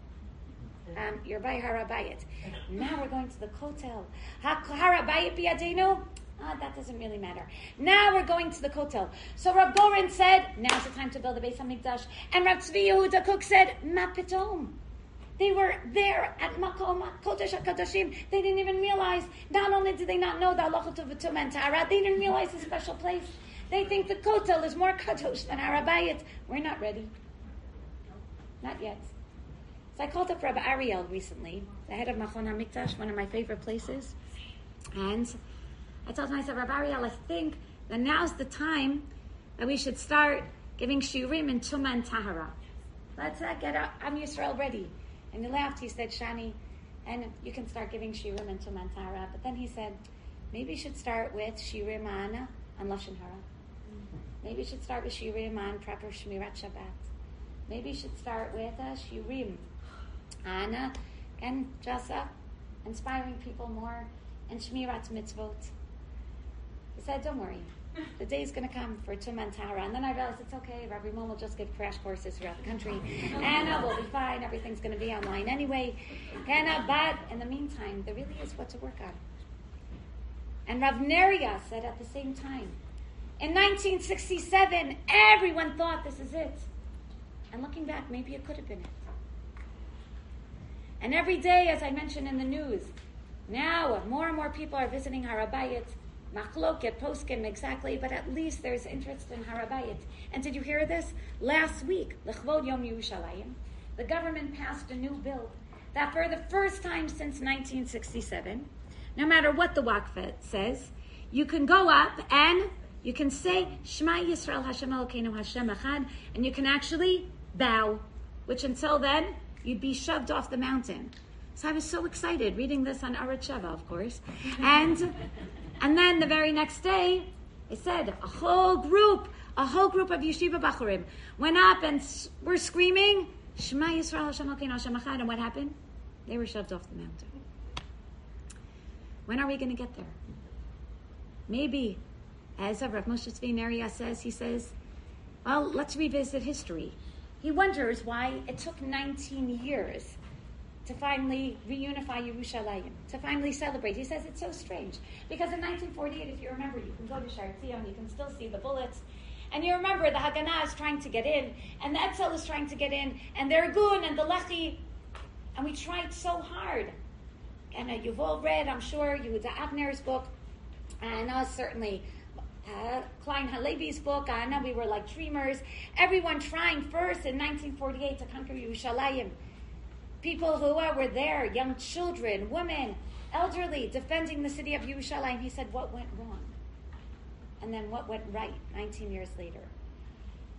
Um, you're by Har HaBayit. Now we're going to the Kotel. Har HaBayit biyadenu? Ah, that doesn't really matter. Now we're going to the Kotel. So Rav Goren said, now's the time to build the Beis HaMikdash. And Rav Tzvi Yehuda Kook said, ma pitom. They were there at Makom Kodesh HaKadoshim. They didn't even realize, not only did they not know the Halachot of Tum and Tahara, they didn't realize the special place. They think the Kotel is more Kadosh than Har HaBayit. We're not ready. Not yet. So I called up Rabbi Ariel recently, the head of Machon HaMikdash, one of my favorite places. And I told him, I said, Rabbi Ariel, I think that now's the time that we should start giving shiurim in Tum and Tahara. Let's uh, get Am Yisrael ready. And he laughed. He said, Shani, and you can start giving shiurim and Tum and Tahara. But then he said, maybe you should start with shiurim on, on Lashon Hara. Maybe you should start with shiurim on proper Shmirat Shabbat. Maybe you should start with uh, shiurim on, uh, and just uh, inspiring people more and Shmirat Mitzvot. He said, don't worry. The day is going to come for Tum and Tahara. And then I realized it's okay. Rabbi Mom will just give crash courses throughout the country. And uh, we'll be fine. Everything's going to be online anyway. And, uh, but in the meantime, there really is what to work on. And Rav Neria said at the same time, in nineteen sixty-seven, everyone thought this is it. And looking back, maybe it could have been it. And every day, as I mentioned in the news, now more and more people are visiting Har HaBayit. Machloket, poskim, exactly, but at least there's interest in Har HaBayit. And did you hear this? Last week, L'chvod Yom Yerushalayim, the government passed a new bill that for the first time since nineteen sixty-seven, no matter what the Waqf says, you can go up and you can say, Shema Yisrael Hashem Elokeinu Hashem Echad, and you can actually bow, which until then, you'd be shoved off the mountain. So I was so excited reading this on Arat Sheva, of course. And and then the very next day, it said a whole group, a whole group of yeshiva bachurim went up and were screaming, Shema Yisrael Hashem Elokeinu Hashem Echad, and what happened? They were shoved off the mountain. When are we going to get there? Maybe, as Rav Moshe Tzvi Neria says, he says, well, let's revisit history. He wonders why it took nineteen years to finally reunify Yerushalayim, to finally celebrate. He says it's so strange. Because in nineteen forty-eight, if you remember, you can go to Shar Tzion, you can still see the bullets. And you remember the Haganah is trying to get in, and the Etzel is trying to get in, and the Ergun and the Lechi. And we tried so hard. And uh, you've all read, I'm sure, Yehuda Avner's book, and us certainly, uh, Klein Halevi's book, Anna, we were like dreamers. Everyone trying first in nineteen forty-eight to conquer Yerushalayim. People who uh, were there, young children, women, elderly, defending the city of Yerushalayim. He said, what went wrong? And then what went right nineteen years later?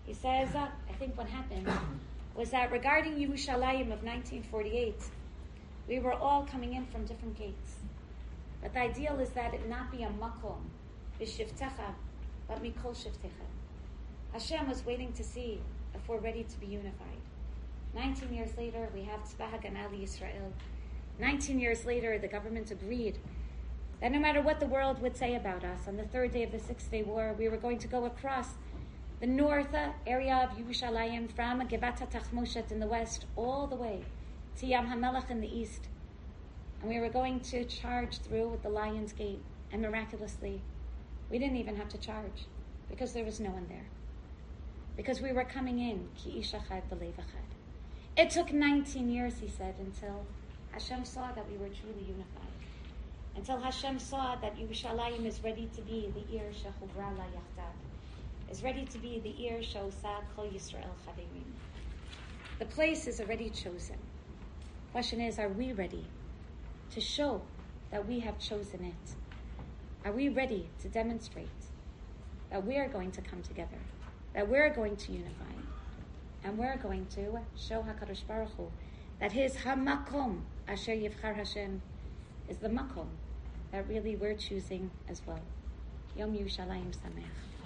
He says, uh, I think what happened was that regarding Yerushalayim of nineteen forty-eight, we were all coming in from different gates. But the ideal is that it not be a makom, b'shivtecha, but mikol shivtecha. Hashem was waiting to see if we're ready to be unified. Nineteen years later, we have Tzva Haganah Yisrael. Nineteen years later, the government agreed that no matter what the world would say about us, on the third day of the Six-Day War, we were going to go across the north area of Yerushalayim from Givat HaTachmoshet in the west all the way to Yam HaMelech in the east. And we were going to charge through with the Lion's Gate. And miraculously, we didn't even have to charge because there was no one there. Because we were coming in, Ki ish echad b'lev echad. It took nineteen years, he said, until Hashem saw that we were truly unified. Until Hashem saw that Yerushalayim is ready to be the Ir shechuvra la yachdav, is ready to be the Ir she'osad chol Yisrael chaverim. The place is already chosen. Question is, are we ready to show that we have chosen it? Are we ready to demonstrate that we are going to come together, that we're going to unify, and we're going to show HaKadosh Baruch Hu that His Hamakom Asher Yivchar Hashem is the makom that really we're choosing as well. Yom Yerushalayim Sameach.